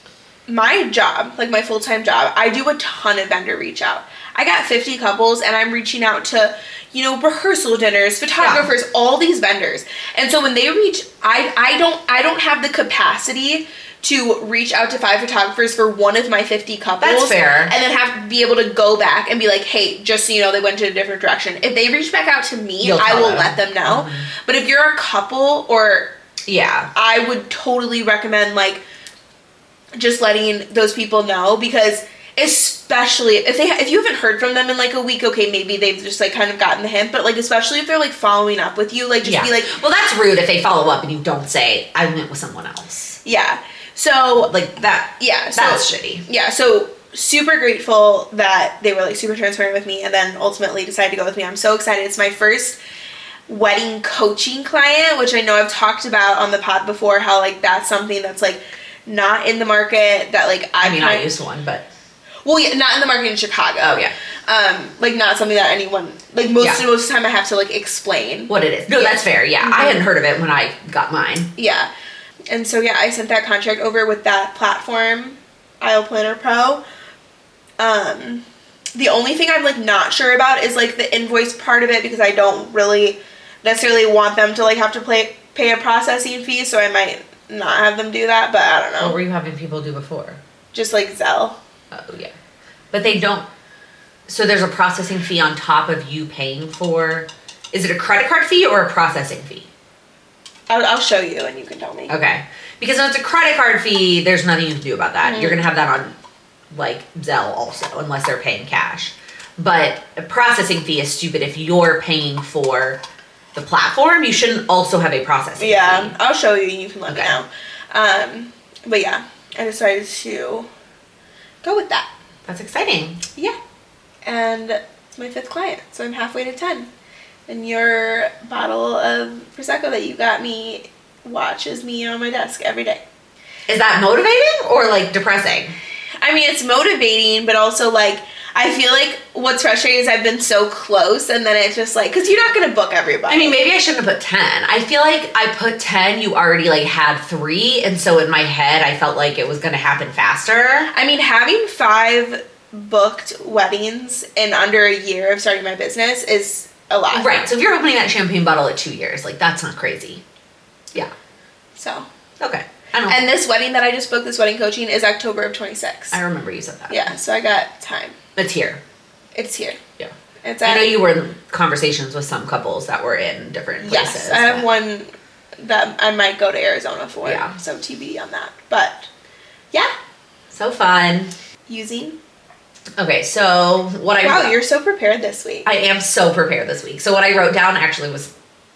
my job, like my full-time job, I do a ton of vendor reach out. I got 50 couples and I'm reaching out to, rehearsal dinners, photographers, all these vendors. And so when they reach, I don't have the capacity to reach out to 5 photographers for one of my 50 couples. That's fair. And then have to be able to go back and be like, hey, just so you know, they went to a different direction. If they reach back out to me, I will let them know. Mm-hmm. But if you're a couple or... Yeah. I would totally recommend, like, just letting those people know, because especially if you haven't heard from them in like a week, okay, maybe they've just like kind of gotten the hint, but like especially if they're like following up with you, like just be like, well, that's rude if they follow up and you don't say I went with someone else. Yeah. So like that. Yeah. That's shitty. Yeah. So super grateful that they were like super transparent with me and then ultimately decided to go with me. I'm so excited. It's my first wedding coaching client, which I know I've talked about on the pod before, how like that's something that's like not in the market that like I used one, but well, yeah, not in the market in Chicago. Oh yeah. Like not something that anyone like most of the time I have to like explain what it is. No, that's fair. Yeah. Mm-hmm. I hadn't heard of it when I got mine. Yeah. And so I sent that contract over with that platform, Aisle Planner Pro. The only thing I'm like not sure about is like the invoice part of it, because I don't really necessarily want them to like have to pay a processing fee, so I might not have them do that, but I don't know. What were you having people do before? Just like Zelle. Oh yeah. But they don't, so there's a processing fee on top of you paying for, is it a credit card fee or a processing fee? I'll show you and you can tell me. Okay. Because if it's a credit card fee, there's nothing you can do about that. Mm-hmm. You're going to have that on like Zelle also, unless they're paying cash. But a processing fee is stupid. If you're paying for the platform, you shouldn't also have a processing fee. I'll show you and you can let me know. But yeah, I decided to go with that. That's exciting. Yeah. And it's my 5th client, so I'm halfway to 10. And your bottle of Prosecco that you got me watches me on my desk every day. Is that motivating or like depressing? I mean, it's motivating, but also like I feel like what's frustrating is I've been so close, and then it's just like, because you're not going to book everybody. I mean, maybe I shouldn't have put 10. I feel like I put 10, you already like had 3, and so in my head I felt like it was going to happen faster. I mean, having 5 booked weddings in under a year of starting my business is a lot. Right, so if you're opening that champagne bottle at 2 years, like that's not crazy. Yeah. So. Okay. And this wedding that I just booked, this wedding coaching, is October of 26. I remember you said that. Yeah, so I got time. It's here. It's here. Yeah. I know you were in conversations with some couples that were in different places. Yes, I have one that I might go to Arizona for. Yeah. So TBD on that. But, yeah. So fun. Using. Okay, so Wow, you're so prepared this week. I am so prepared this week. So what I wrote down actually was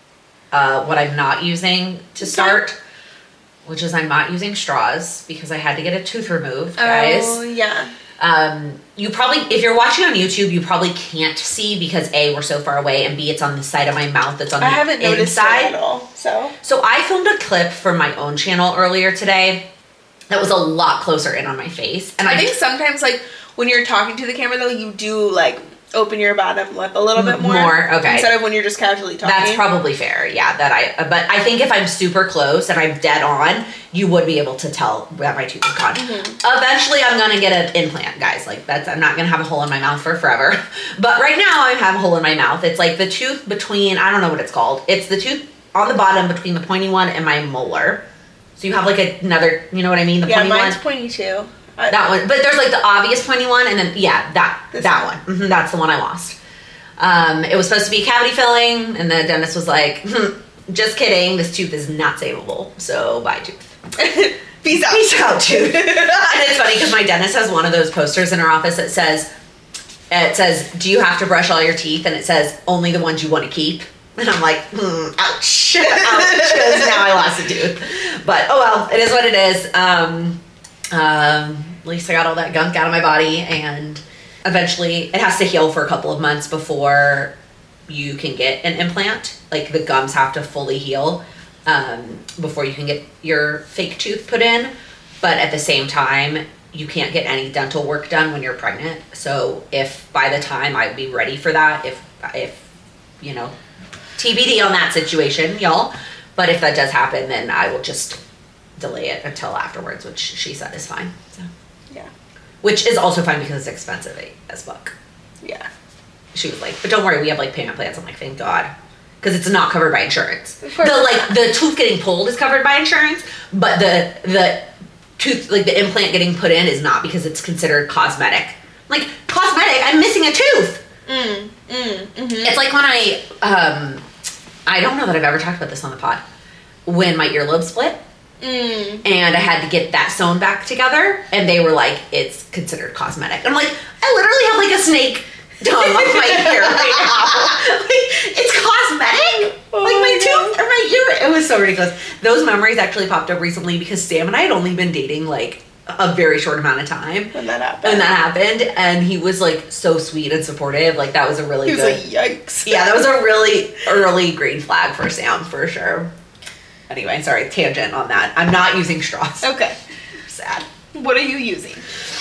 what I'm not using to start, which is I'm not using straws because I had to get a tooth removed, guys. Oh, yeah. You probably, if you're watching on YouTube, you probably can't see because A, we're so far away, and B, it's on the side of my mouth that's on the inside. I haven't noticed that at all, So I filmed a clip for my own channel earlier today that was a lot closer in on my face. And I think sometimes, like, when you're talking to the camera, though, you do, like, open your bottom lip a little bit more. Okay. Instead of when you're just casually talking. That's probably fair, yeah. But I think if I'm super close and I'm dead on, you would be able to tell that my tooth is gone. Eventually, I'm gonna get an implant, guys. Like I'm not gonna have a hole in my mouth for forever. But right now, I have a hole in my mouth. It's like the tooth between, I don't know what it's called. It's the tooth on the bottom between the pointy one and my molar. So you have like another, you know what I mean? The pointy mine's one. pointy too. That one, but there's like the obvious pointy one, and then that one. That's the one I lost. It was supposed to be cavity filling, and the dentist was like, "Just kidding. This tooth is not savable. So bye, tooth. Peace out. Peace out, tooth." And it's funny because my dentist has one of those posters in her office that says, "Do you have to brush all your teeth?" And it says, "Only the ones you want to keep." And I'm like, ouch, ouch, because now I lost a tooth. But oh well, it is what it is. At least I got all that gunk out of my body, and eventually it has to heal for a couple of months before you can get an implant. Like the gums have to fully heal before you can get your fake tooth put in. But at the same time, you can't get any dental work done when you're pregnant. So if by the time I'd be ready for that, if you know, TBD on that situation, y'all. But if that does happen, then I will just delay it until afterwards, which she said is fine. So yeah, which is also fine because it's expensive as fuck. Yeah, she was like, but don't worry, we have like payment plans. I'm like, thank God, because it's not covered by insurance. Of course the tooth getting pulled is covered by insurance, but the tooth, like the implant getting put in, is not, because it's considered cosmetic. Like, cosmetic? I'm missing a tooth. It's like when I don't know that I've ever talked about this on the pod. When my earlobe split, and I had to get that sewn back together, and they were like, it's considered cosmetic. And I'm like, I literally have like a snake tongue on my ear right now. Like, it's cosmetic? Like my tooth or my ear. It was so ridiculous. Those memories actually popped up recently because Sam and I had only been dating like a very short amount of time when that happened, and he was like so sweet and supportive. Like that was a really good. He was like, yikes. Yeah, that was a really early green flag for Sam for sure. Anyway, sorry, tangent on that. I'm not using straws. Okay. Sad. What are you using?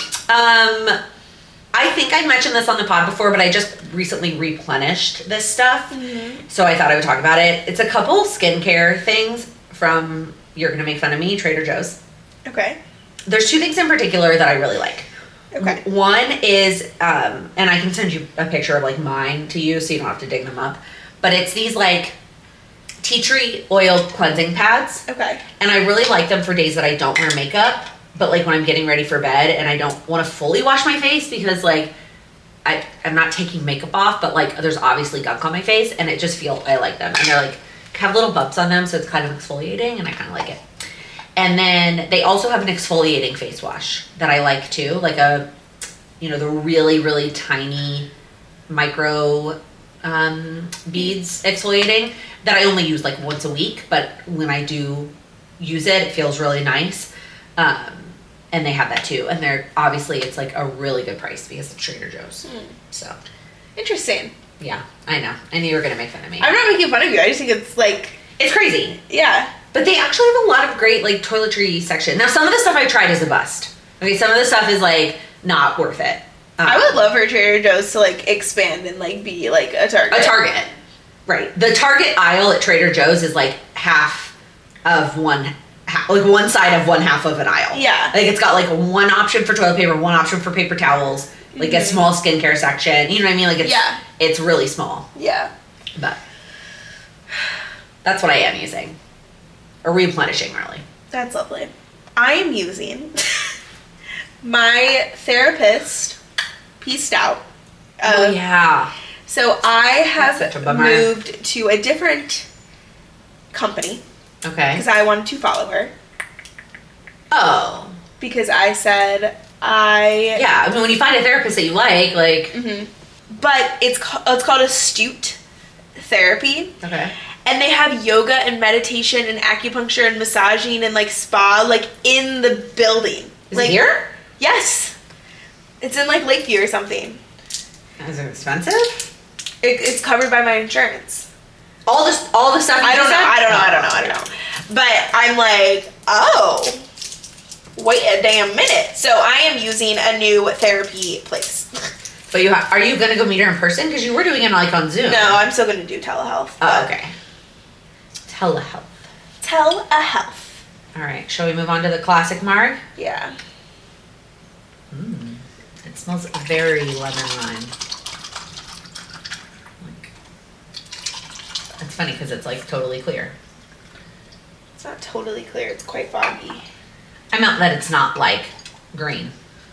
I think I mentioned this on the pod before, but I just recently replenished this stuff. So I thought I would talk about it. It's a couple skincare things from, you're going to make fun of me, Trader Joe's. Okay. There's two things in particular that I really like. Okay. One is, and I can send you a picture of like mine to you so you don't have to dig them up. But it's these like tea tree oil cleansing pads. Okay. And I really like them for days that I don't wear makeup, but like when I'm getting ready for bed and I don't want to fully wash my face because like I'm not taking makeup off, but like there's obviously gunk on my face, and it just I like them. And they're like, have little bumps on them, so it's kind of exfoliating, and I kind of like it. And then they also have an exfoliating face wash that I like too, like the really, really tiny micro beads exfoliating that I only use like once a week, but when I do use it, it feels really nice. And they have that too, and they're obviously, it's like a really good price because it's Trader Joe's. So interesting. Yeah, I know. I knew you were gonna make fun of me. I'm not making fun of you. I just think it's like, it's crazy. Yeah. But they actually have a lot of great like toiletry section. Now some of the stuff I tried is a bust. Okay, some of the stuff is like not worth it. I would love for Trader Joe's to like expand and like be like a Target. A Target. Right. The Target aisle at Trader Joe's is like half of one side of one half of an aisle. Yeah. Like it's got like one option for toilet paper, one option for paper towels, like a small skincare section. You know what I mean? Like it's really small. Yeah. But that's what I am using. Or replenishing, really. That's lovely. I am using my therapist pieced out. Oh yeah. So I have That's such a bummer. moved to a different company. Okay. Because I wanted to follow her. Oh. Because I said Yeah, I mean, when you find a therapist that you like... But it's called Astute Therapy. Okay. And they have yoga and meditation and acupuncture and massaging and like spa like in the building. Is it here? Yes. It's in like Lakeview or something. Is it expensive? It's covered by my insurance. All the stuff. I don't know. But I'm like, oh, wait a damn minute. So I am using a new therapy place. But are you going to go meet her in person? Because you were doing it like on Zoom. No, I'm still going to do telehealth. Oh, okay. Telehealth. Telehealth. All right. Shall we move on to the classic marg? Yeah. It smells very lemon lime. It's funny because it's like totally clear. It's not totally clear. It's quite foggy. I meant that it's not like green.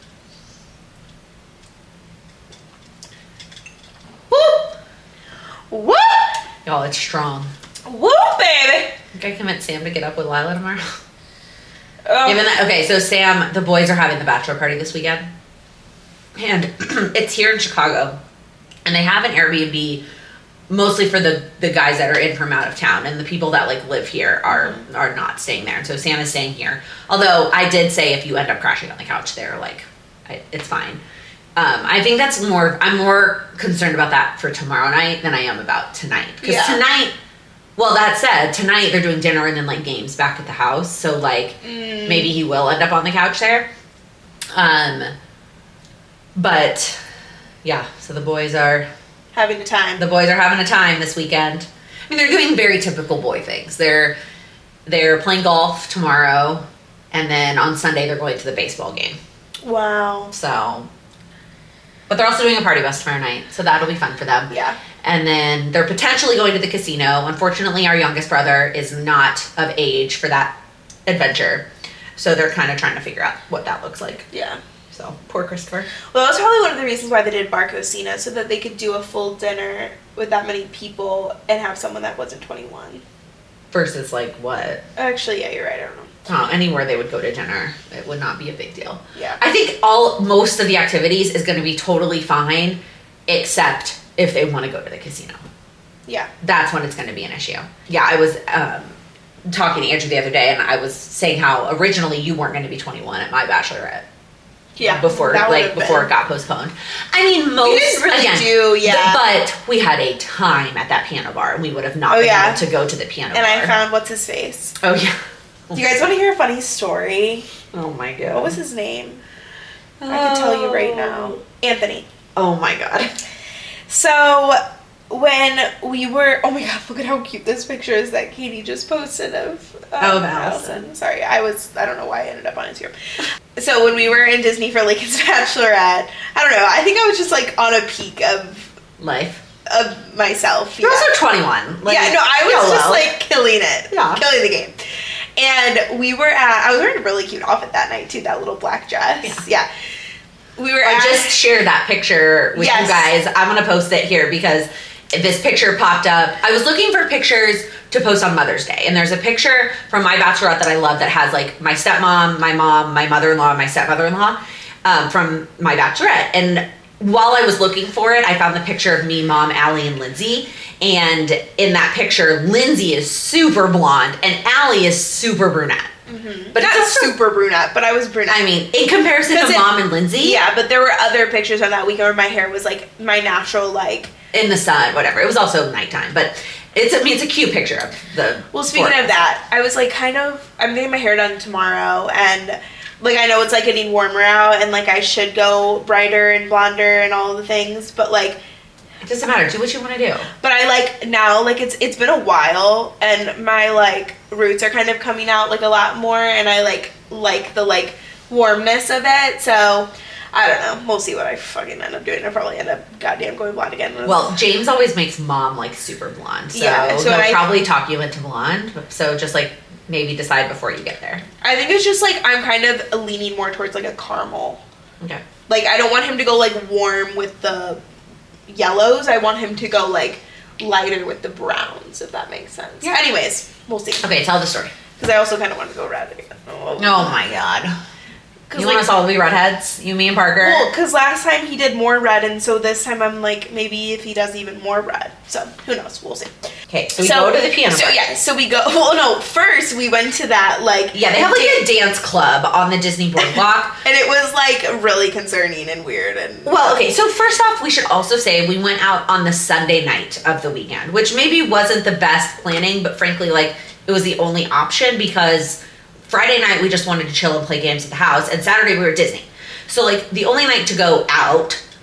Whoop! Whoop! Y'all, it's strong. Whoop, baby! I think I convinced Sam to get up with Lila tomorrow. Oh. Given that, okay, so Sam, the boys are having the bachelor party this weekend. And it's here in Chicago. And they have an Airbnb mostly for the guys that are in from out of town. And the people that like live here are not staying there. And so Sam is staying here. Although I did say if you end up crashing on the couch there, like, it's fine. I think I'm more concerned about that for tomorrow night than I am about tonight. Because tonight, well, that said, tonight they're doing dinner and then like games back at the house. So like maybe he will end up on the couch there. But yeah, so the boys are having a time. The boys are having a time this weekend. I mean, they're doing very typical boy things. They're playing golf tomorrow, and then on Sunday they're going to the baseball game. Wow. So, but they're also doing a party bus tomorrow night, so that'll be fun for them. Yeah. And then they're potentially going to the casino. Unfortunately, our youngest brother is not of age for that adventure, so they're kind of trying to figure out what that looks like. Yeah. So, poor Christopher. Well, that was probably one of the reasons why they did Barcosina, so that they could do a full dinner with that many people and have someone that wasn't 21. Versus, like, what? Actually, yeah, you're right. I don't know. Anywhere they would go to dinner, it would not be a big deal. Yeah. I think most of the activities is going to be totally fine, except if they want to go to the casino. Yeah. That's when it's going to be an issue. Yeah, I was talking to Andrew the other day, and I was saying how originally you weren't going to be 21 at my bachelorette. Yeah, before it got postponed. I mean, we didn't really but we had a time at that piano bar, and we would have not been able to go to the piano bar. And I found what's his face. Oh yeah. Do you guys want to hear a funny story? Oh my god. What was his name? I can tell you right now. Anthony. Oh my god. So when we were, oh my god, look at how cute this picture is that Katie just posted of Allison. Sorry, I don't know why I ended up on Instagram. So when we were in Disney for Lincoln's Bachelorette, I don't know, I think I was just like on a peak of life. Of myself. You're also 21. Like, yeah, no, I was just like killing it. Yeah. Killing the game. And I was wearing a really cute outfit that night too, that little black dress. Yeah. I just shared that picture with you guys. I'm going to post it here because this picture popped up. I was looking for pictures to post on Mother's Day, and there's a picture from my bachelorette that I love that has like my stepmom, my mom, my mother-in-law, and my stepmother-in-law from my bachelorette. And while I was looking for it, I found the picture of me, Mom, Allie, and Lindsay. And in that picture, Lindsay is super blonde, and Allie is super brunette. Mm-hmm. But not super brunette, but I was brunette. I mean, in comparison to Mom and Lindsay. Yeah, but there were other pictures on that weekend where my hair was like my natural, like in the sun, whatever. It was also nighttime, but it's a cute picture of the. Well, speaking of that, I was like I'm getting my hair done tomorrow, and like I know it's like getting warmer out, and like I should go brighter and blonder and all the things, but like it doesn't matter. Do what you want to do. But I like now, like it's been a while, and my like roots are kind of coming out like a lot more, and I like the like warmness of it. So I don't know. We'll see what I fucking end up doing. I'll probably end up goddamn going blonde again. Well, James always makes Mom like super blonde, so he'll probably talk you into blonde. So just like maybe decide before you get there. I think it's just like I'm kind of leaning more towards like a caramel. Okay. Like I don't want him to go like warm with the yellows. I want him to go like lighter with the browns, if that makes sense. Yeah. Anyways, we'll see. Okay, tell the story. Because I also kind of want to go red again. Oh my god. You want us all to be redheads? You, me, and Parker? Well, because last time he did more red, and so this time I'm like, maybe if he does even more red. So, who knows? We'll see. Okay, so we go to the piano bar. So we go, well, no, first we went to that, like... Yeah, they have like a dance club on the Disney boardwalk. And it was like really concerning and weird. And well, okay, so first off, we should also say we went out on the Sunday night of the weekend, which maybe wasn't the best planning, but frankly, like, it was the only option because Friday night we just wanted to chill and play games at the house, and Saturday we were at Disney. So like the only night to go out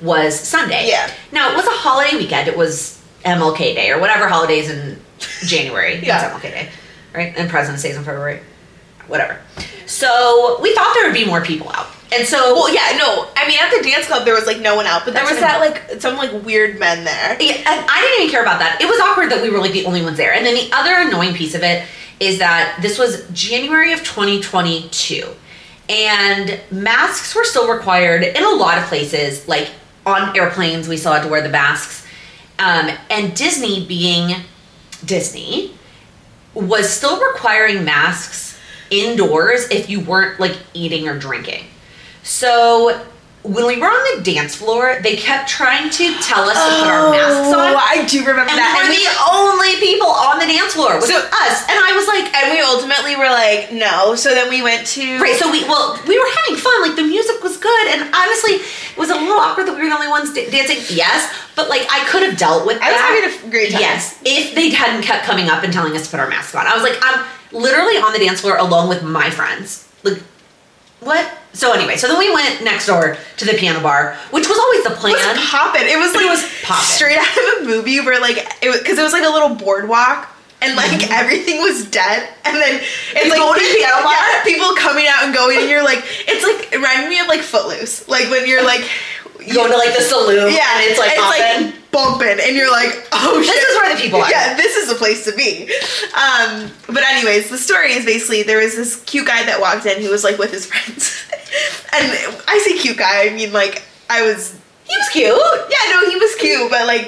was Sunday. Yeah. Now, it was a holiday weekend. It was MLK Day or whatever holidays in January. Yeah. It's MLK Day, right? And President's Day's in February. Whatever. So we thought there would be more people out. And so... Well, yeah, no. I mean, at the dance club, there was, like, no one out. But there was that, like, some, like, weird men there. Yeah, and I didn't even care about that. It was awkward that we were, like, the only ones there. And then the other annoying piece of it is that this was January of 2022. And masks were still required in a lot of places. Like, on airplanes, we still had to wear the masks. And Disney, being Disney, was still requiring masks indoors if you weren't, like, eating or drinking. So when we were on the dance floor, they kept trying to tell us to put our masks on. I do remember And that. we were the only people on the dance floor. Was us. And I was like... And we ultimately were like, no. So then we went to... Right, so we were having fun. Like, the music was good. And honestly, it was a little awkward that we were the only ones dancing. Yes. But, like, I could have dealt with that. I was having a great time. Yes. If they hadn't kept coming up and telling us to put our masks on. I was like, I'm literally on the dance floor alone with my friends. Like, what? So anyway, so then we went next door to the piano bar, which was always the plan. It was poppin'. It was, like, it was poppin'. Straight out of a movie where, like, because it was like a little boardwalk. And, like, everything was dead. And then it's, like, go to the piano bar? Yeah, people coming out and going. And you're, like, it's, like, it reminded me of, like, Footloose. Like, when you're, like... Going to, like, the saloon. Yeah. And it's, like, poppin'. Like, bumping. And you're like, oh, shit. This is where the people are. Yeah, this is the place to be. But anyways, the story is basically there was this cute guy that walked in who was, like, with his friends. And I say cute guy, I mean, like, He was cute. Yeah, no, he was cute, but, like...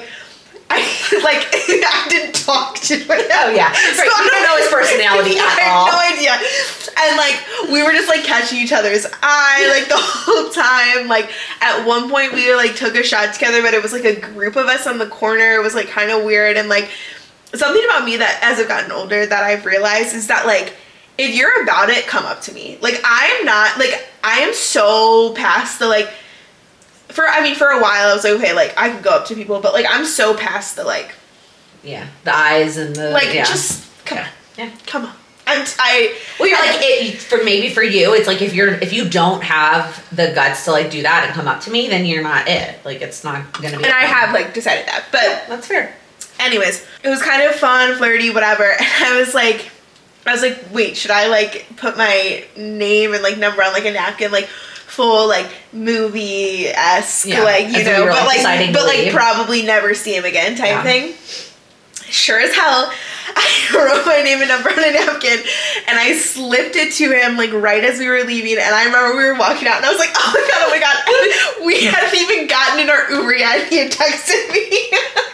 I didn't talk to him. Oh, yeah. So Right, you don't know his personality at all. I have no idea. And, like, we were just, like, catching each other's eye, like, the whole time. Like, at one point, we, like, took a shot together, but it was, like, a group of us on the corner. It was, like, kind of weird. And, like, something about me that, as I've gotten older, that I've realized is that, like, if you're about it, come up to me. Like, I am not, like, I am so past the, like... For a while, I was like, okay, like, I could go up to people, but, like, I'm so past the, like... Yeah, the eyes and the... Like, yeah. just, come on. Yeah. Come on. Well, you're like, for you, it's like, if you don't have the guts to, like, do that and come up to me, then you're not it. Like, it's not gonna be... And I have, like, decided that, but... Yeah, that's fair. Anyways, it was kind of fun, flirty, whatever, and I was like, wait, should I, like, put my name and, like, number on, like, a napkin, like... full, like, movie-esque, yeah. like, you know, but like probably never see him again type thing. Sure as hell, I wrote my name and number on a napkin, and I slipped it to him, like, right as we were leaving, and I remember we were walking out, and I was like, oh my god, and we hadn't even gotten in our Uber yet, and he had texted me.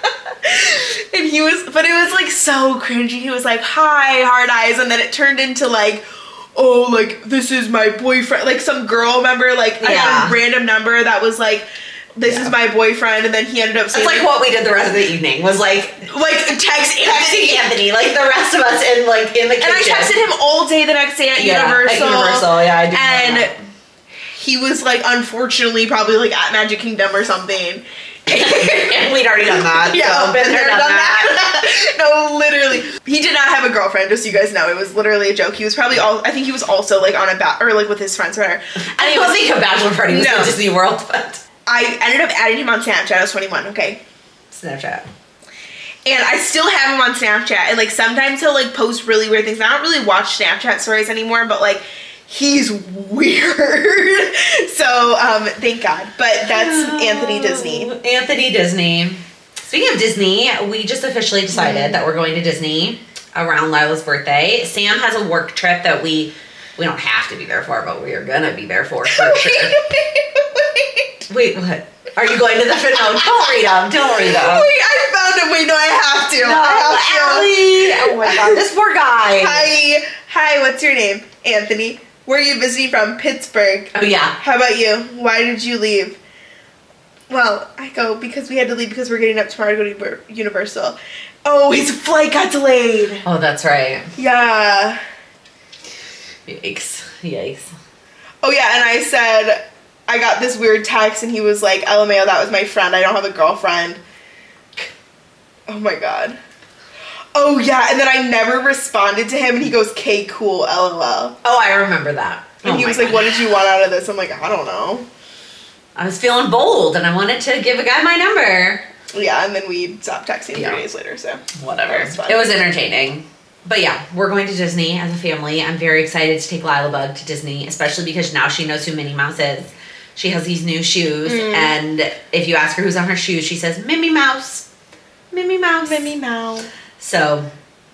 And but it was, like, so cringy. He was like, hi, hard eyes, and then it turned into, like, oh, like, this is my boyfriend, like, some girl, remember, like, I had a random number that was, like, this is my boyfriend, and then he ended up saying... That's, like, what we did the rest of the evening, was, like text Anthony, like, the rest of us in the kitchen. And I texted him all day the next day at Universal. At Universal, yeah, I did. And he was, like, unfortunately, probably, like, at Magic Kingdom or something. And we'd already done that. Yeah, so been there, done that. No, literally. He did not have a girlfriend, just so you guys know. It was literally a joke. He was probably I think he was also, like, on or, like, with his friends or whatever. I don't think a bachelor party was in Disney World, but... I ended up adding him on Snapchat. I was 21, okay? Snapchat. And I still have him on Snapchat. And, like, sometimes he'll, like, post really weird things. I don't really watch Snapchat stories anymore, but, like, he's weird. So, thank God. But that's Anthony Disney. Anthony Disney. Speaking of Disney, we just officially decided that we're going to Disney around Lila's birthday. Sam has a work trip that we don't have to be there for, but we are gonna be there for sure. Wait, what? Are you going to the... No, don't read them. Don't read them. Wait, I found him. Wait, no, I have to. No, I have to. Allie. Oh my god, this poor guy. Hi, what's your name? Anthony. Where are you visiting from? Pittsburgh. Oh, yeah. How about you? Why did you leave? Well, I go because we had to leave because we're getting up tomorrow to go to Universal. Oh, his flight got delayed. Oh, that's right. Yeah. Yikes. Oh, yeah, and I said... I got this weird text and he was like, LMAO, that was my friend. I don't have a girlfriend. Oh my god. Oh yeah, and then I never responded to him and he goes, K cool, LOL. Oh, I remember that. And he was like, what did you want out of this? I'm like, I don't know. I was feeling bold and I wanted to give a guy my number. Yeah, and then we stopped texting 3 days later, so. Whatever. It was entertaining. But yeah, we're going to Disney as a family. I'm very excited to take Lila Bug to Disney, especially because now she knows who Minnie Mouse is. She has these new shoes, and if you ask her who's on her shoes, she says, Minnie Mouse. Minnie Mouse. Minnie Mouse. So,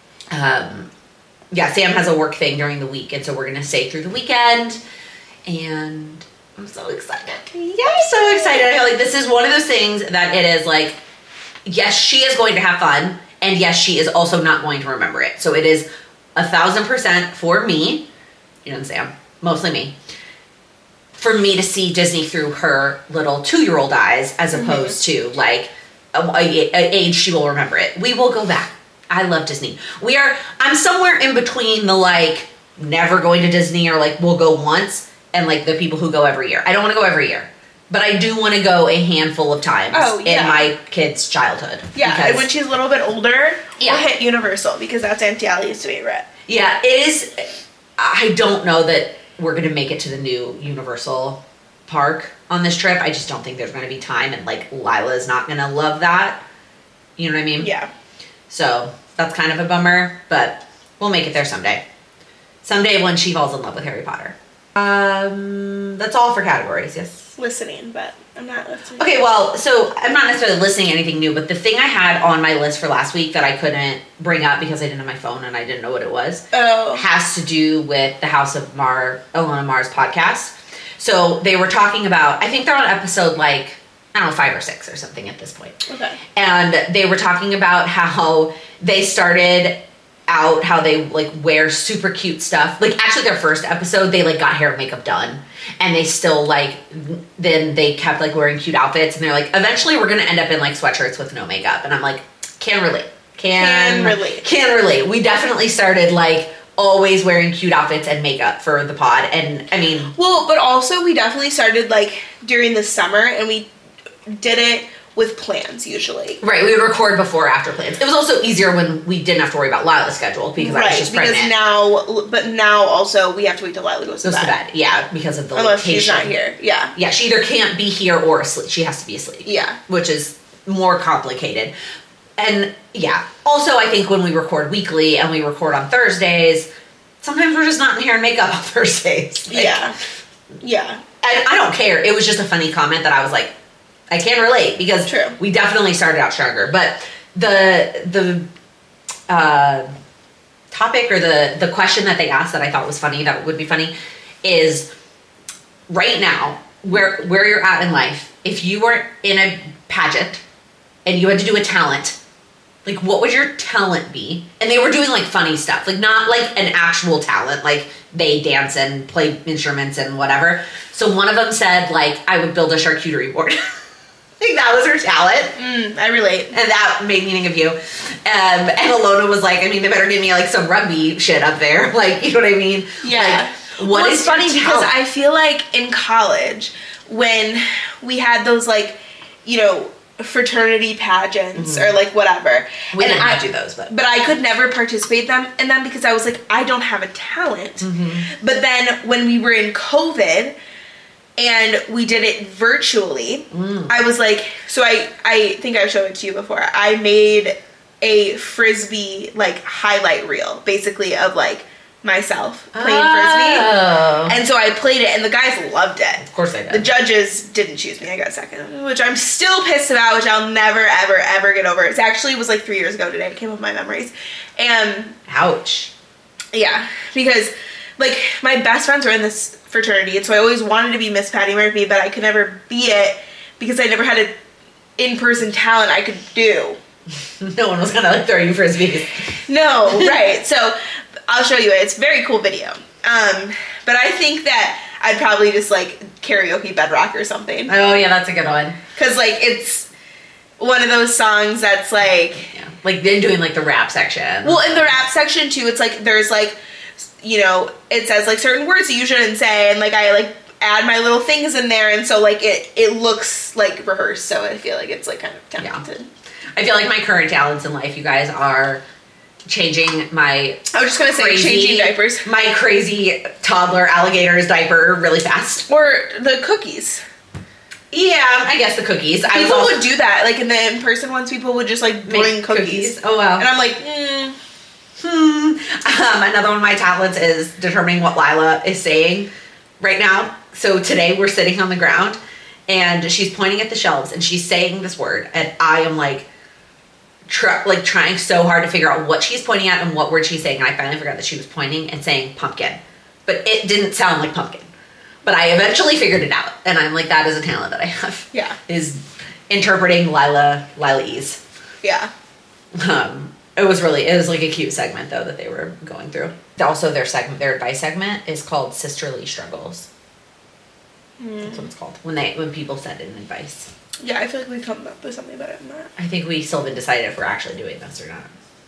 yeah, Sam has a work thing during the week, and so we're going to stay through the weekend, and I'm so excited. Yes. So excited. I feel like this is one of those things that it is like, yes, she is going to have fun, and yes, she is also not going to remember it. So it is 1,000% for me, you and Sam, mostly me, for me to see Disney through her little 2-year-old eyes, as opposed to like an age she will remember it. We will go back. I love Disney. I'm somewhere in between the like never going to Disney or like we'll go once and like the people who go every year. I don't want to go every year, but I do want to go a handful of times in my kid's childhood. Yeah, and when she's a little bit older, Yeah. we'll hit Universal because that's Auntie Allie's favorite. Yeah, it is. I don't know that we're going to make it to the new Universal park on this trip. I just don't think there's going to be time, and like Lila's not going to love that. You know what I mean? Yeah. So that's kind of a bummer, but we'll make it there someday. Someday when she falls in love with Harry Potter. That's all for categories, yes? Listening, but I'm not listening. Okay, well, so I'm not necessarily listening to anything new, but the thing I had on my list for last week that I couldn't bring up because I didn't have my phone and I didn't know what it was, has to do with the House of Ilona Mars podcast. So they were talking about, I think they're on episode like, I don't know, 5 or 6 or something at this point. Okay. And they were talking about how they started out, how they like wear super cute stuff. Like actually their first episode, they like got hair and makeup done. And they still like, then they kept like wearing cute outfits. And they're like, eventually we're going to end up in like sweatshirts with no makeup. And I'm like, can relate. Can relate. We definitely started like always wearing cute outfits and makeup for the pod. And I mean. Well, but also we definitely started like during the summer and we did it with plans usually. Right, we would record before or after plans. It was also easier when we didn't have to worry about Lila's schedule because I was just pregnant. But now also we have to wait till Lila goes to bed. Yeah, because of the Unless location. she's not here. Yeah. Yeah, she either can't be here or asleep. She has to be asleep. Yeah. Which is more complicated. And yeah, also I think when we record weekly and we record on Thursdays, sometimes we're just not in hair and makeup on Thursdays. Like, yeah. And I don't care. It was just a funny comment that I was like, I can relate because we definitely started out stronger. But the topic or the question that they asked that I thought was funny, that would be funny, is right now, where you're at in life, if you were in a pageant and you had to do a talent, like what would your talent be? And they were doing like funny stuff, like not like an actual talent, like they dance and play instruments and whatever. So one of them said like, I would build a charcuterie board. I think that was her talent. I relate. And that made me think of you. And Ilona was like, I mean, they better give me like some rugby shit up there. Like, you know what I mean? Yeah. Like, what is funny because I feel like in college when we had those like, you know, fraternity pageants or like whatever. We didn't do those, but I could never participate in them because I was like, I don't have a talent. But then when we were in COVID and we did it virtually, I was like, so I think I showed it to you before. I made a Frisbee like highlight reel basically of like myself playing Frisbee. And so I played it and the guys loved it. Of course they did. The judges didn't choose me. I got second, which I'm still pissed about, which I'll never, ever, ever get over. It actually was like 3 years ago today. It came up my memories. And ouch. Yeah, because like my best friends were in this fraternity, and so I always wanted to be Miss Patty Murphy, but I could never be it because I never had an in-person talent I could do. No one was gonna like throw you frisbees. No, right. So I'll show you it. It's a very cool video. But I think that I'd probably just like karaoke Bedrock or something. Oh yeah, that's a good one. Cause like it's one of those songs that's like, yeah, like they're doing like the rap section. Well, in the rap section too, it's like there's like, you know, it says like certain words that you shouldn't say, and like I like add my little things in there, and so like it looks like rehearsed. So I feel like it's like kind of talented. Yeah. I feel like my current talents in life, you guys, are changing my I was just gonna say changing diapers. My crazy toddler alligator's diaper really fast. Or the cookies. Yeah, I guess the cookies. People would do that. Like, in the in-person ones, people would just, like, bring cookies. Oh, wow. And I'm like, Another one of my talents is determining what Lila is saying right now. So today we're sitting on the ground, and she's pointing at the shelves, and she's saying this word, and I am, like, trying so hard to figure out what she's pointing at and what word she's saying. And I finally forgot that she was pointing and saying pumpkin. But it didn't sound like pumpkin. But I eventually figured it out. And I'm like, that is a talent that I have. Yeah. Is interpreting Lila-ese. Yeah. It was like a cute segment, though, that they were going through. Also, their advice segment is called Sisterly Struggles. That's what it's called. When people send in advice. Yeah, I feel like we've come up with something better than that. I think we still haven't decided if we're actually doing this or not.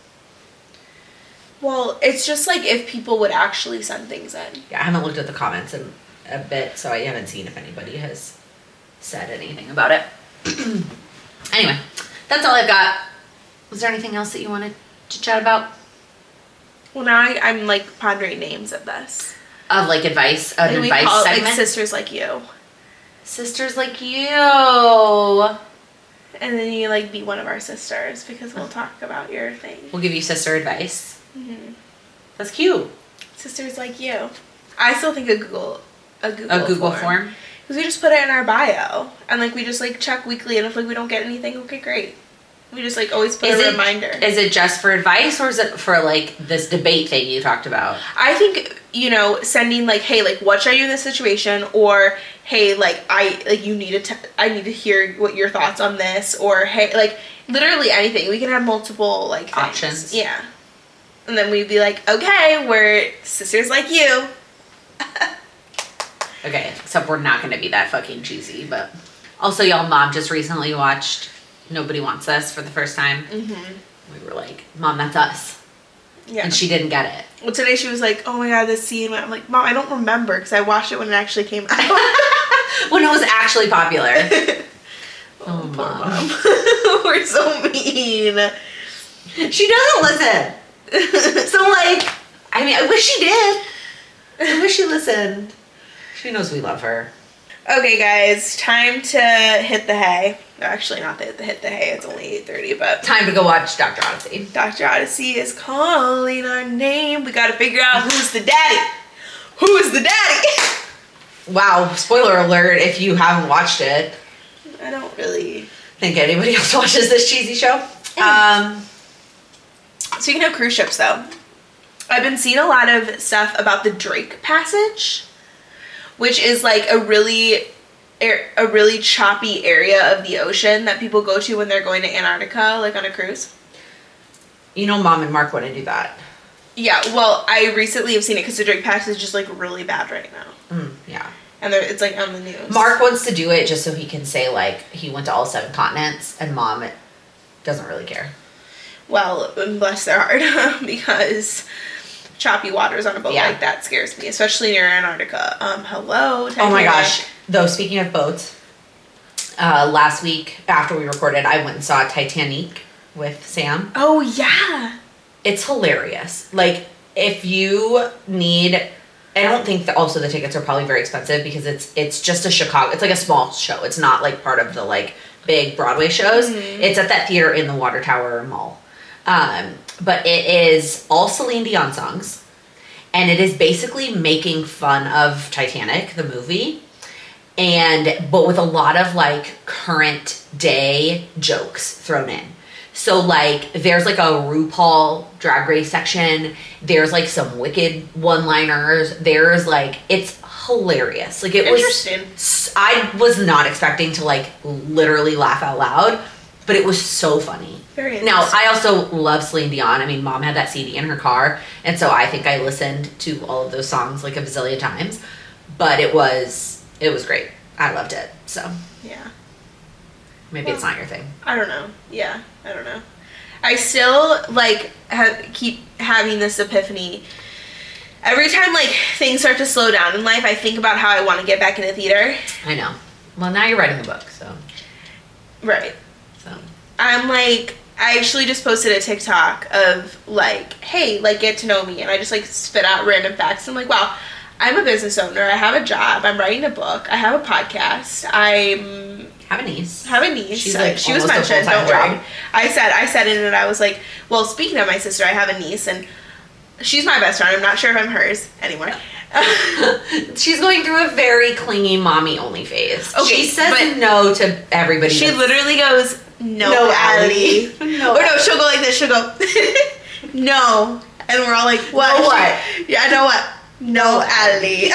Well, it's just like if people would actually send things in. Yeah, I haven't looked at the comments in a bit, so I haven't seen if anybody has said anything about it. Anyway, that's all I've got. Was there anything else that you wanted to chat about? Well, now I'm like pondering names of this. Of like advice, an Maybe advice we call segment? it like Sisters Like You. Sisters Like You. And then you like be one of our sisters because we'll talk about your thing. We'll give you sister advice. Mm-hmm. That's cute. Sisters Like You. I still think a Google form. Because we just put it in our bio. And like we just like check weekly, and if like we don't get anything, okay, great. We just like always put a reminder. Is it just for advice, or is it for like this debate thing you talked about? I think, sending like, hey, like what should I do in this situation? Or hey, like I need to hear what your thoughts on this, or hey, like literally anything. We can have multiple like things. Options. Yeah. And then we'd be like, okay, we're sisters like you. Okay, except we're not going to be that fucking cheesy, but also y'all, Mom just recently watched Nobody Wants Us for the first time. Mm-hmm. We were like, Mom, that's us. Yeah. And she didn't get it. Well, today she was like, oh my God, this scene. I'm like, Mom, I don't remember because I watched it when it actually came out. When it was actually popular. Oh, Mom. We're so mean. She doesn't listen. So, like, I mean, I wish she did. I wish she listened. She knows we love her. Okay, guys, time to hit the hay. Actually, not hit the hay. It's only 8:30, but time to go watch Dr. Odyssey. Dr. Odyssey is calling our name. We got to figure out who's the daddy. Who is the daddy? Wow, spoiler alert if you haven't watched it. I don't really think anybody else watches this cheesy show. Speaking of cruise ships, though, I've been seeing a lot of stuff about the Drake Passage, which is like a really choppy area of the ocean that people go to when they're going to Antarctica, like on a cruise. You know, Mom and Mark want to do that. Yeah, well, I recently have seen it because the Drake Passage is just like really bad right now. Yeah. And it's like on the news. Mark wants to do it just so he can say like he went to all 7 continents, and Mom doesn't really care. Well, bless their heart, because choppy waters on a boat like that scares me, especially near Antarctica. Hello, Titanic. Oh my gosh. Though, speaking of boats, last week after we recorded, I went and saw Titanic with Sam. Oh, yeah. It's hilarious. Like, if you need... I don't think that also the tickets are probably very expensive because it's just a Chicago... It's like a small show. It's not like part of the like big Broadway shows. Mm-hmm. It's at that theater in the Water Tower Mall. But it is all Celine Dion songs, and it is basically making fun of Titanic, the movie, but with a lot of like current day jokes thrown in. So like there's like a RuPaul Drag Race section, there's like some wicked one-liners, there's like, it's hilarious. Like it was, I was not expecting to like literally laugh out loud, but it was so funny. Very now, I also love Celine Dion. I mean, Mom had that CD in her car, and so I think I listened to all of those songs like a bazillion times. But it was great. I loved it. So yeah, maybe it's not your thing. I don't know. Yeah, I don't know. I still like keep having this epiphany. Every time like things start to slow down in life, I think about how I want to get back in the theater. I know. Well, now you're writing the book, so right. So I'm like, I actually just posted a TikTok of like, hey, like get to know me, and I just like spit out random facts. I'm like, wow, I'm a business owner. I have a job. I'm writing a book. I have a podcast. Have a niece. She's like she was almost a mentioned. full-time Don't worry. job. I said it, and I was like, well, speaking of my sister, I have a niece, and she's my best friend. I'm not sure if I'm hers anymore. She's going through a very clingy mommy only phase. Okay, she says but no to everybody. She literally goes, no, Allie. No, or no, she'll go like this. She'll go, no. And we're all like, what? No what? Yeah, I know what. No, Allie.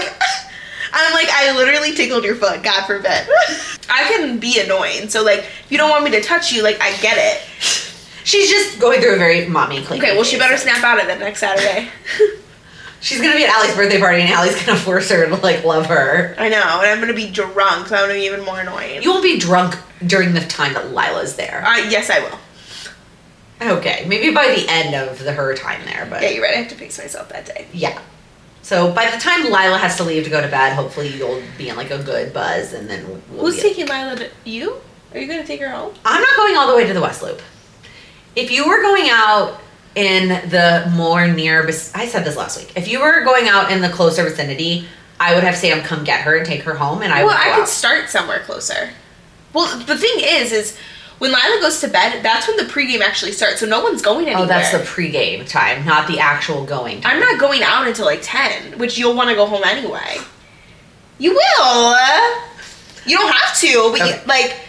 I'm like, I literally tickled your foot, God forbid. I can be annoying, so like, if you don't want me to touch you, like, I get it. She's just going through a very mommy clingy Okay, well, she phase. better snap out of it next Saturday. She's gonna be at Allie's birthday party, and Allie's gonna force her to like love her. I know, and I'm gonna be drunk, so I'm gonna be even more annoying. You won't be drunk during the time that Lila's there. Yes, I will. Okay, maybe by the end of her time there, but Yeah, you're right. I have to fix myself that day. yeah. So by the time Lila has to leave to go to bed, hopefully you'll be in like a good buzz, and then we'll Who's be taking Lila to you? Are you gonna take her home? I'm not going all the way to the West Loop. If you were going out in the more near, I said this last week. If you were going out in the closer vicinity, I would have Sam come get her and take her home, and I would go I could out. start somewhere closer. Well, the thing is when Lila goes to bed, that's when the pregame actually starts, so no one's going anywhere. Oh, that's the pregame time, not the actual going time. I'm not going out until like 10, which you'll want to go home anyway. You will. You don't have to, but Okay.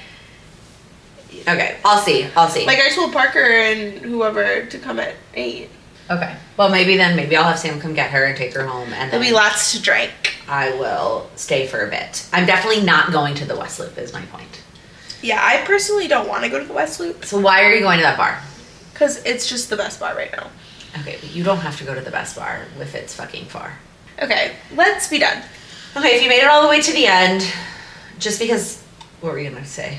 Okay, I'll see. Like I told Parker and whoever to come at 8. Okay. Well, maybe I'll have Sam come get her and take her home, and then There'll be lots to drink. I will stay for a bit. I'm definitely not going to the West Loop, is my point. Yeah, I personally don't want to go to the West Loop So why are you going to that bar? because it's just the best bar right now. Okay, but you don't have to go to the best bar if it's fucking far. Okay, let's be done. Okay, if you made it all the way to the end, just because, what were you gonna say?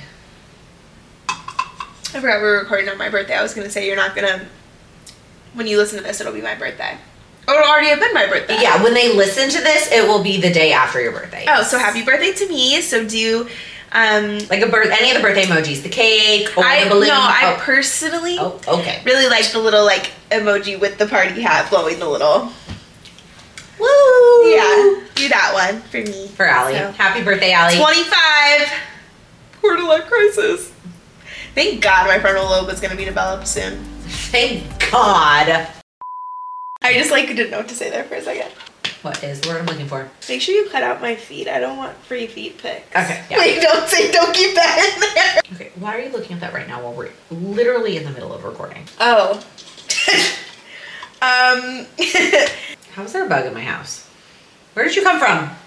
I forgot we were recording on my birthday. I was going to say you're not going to, when you listen to this, it'll be my birthday. Or it'll already have been my birthday. Yeah, when they listen to this, it will be the day after your birthday. Oh, so happy birthday to me. So do, like any of the birthday emojis, the cake, or the balloon. I personally Oh, okay. really like the little like emoji with the party hat blowing the little. Woo! Yeah, do that one for me. For Allie. So. Happy birthday, Allie. 25. Quarter life crisis. Thank God my frontal lobe is going to be developed soon. Thank God. I just didn't know what to say there for a second. What is the word I'm looking for? Make sure you cut out my feet. I don't want free feet pics. Okay, yeah. Wait, don't keep that in there. Okay, why are you looking at that right now while we're literally in the middle of recording? Oh. How is there a bug in my house? Where did you come from?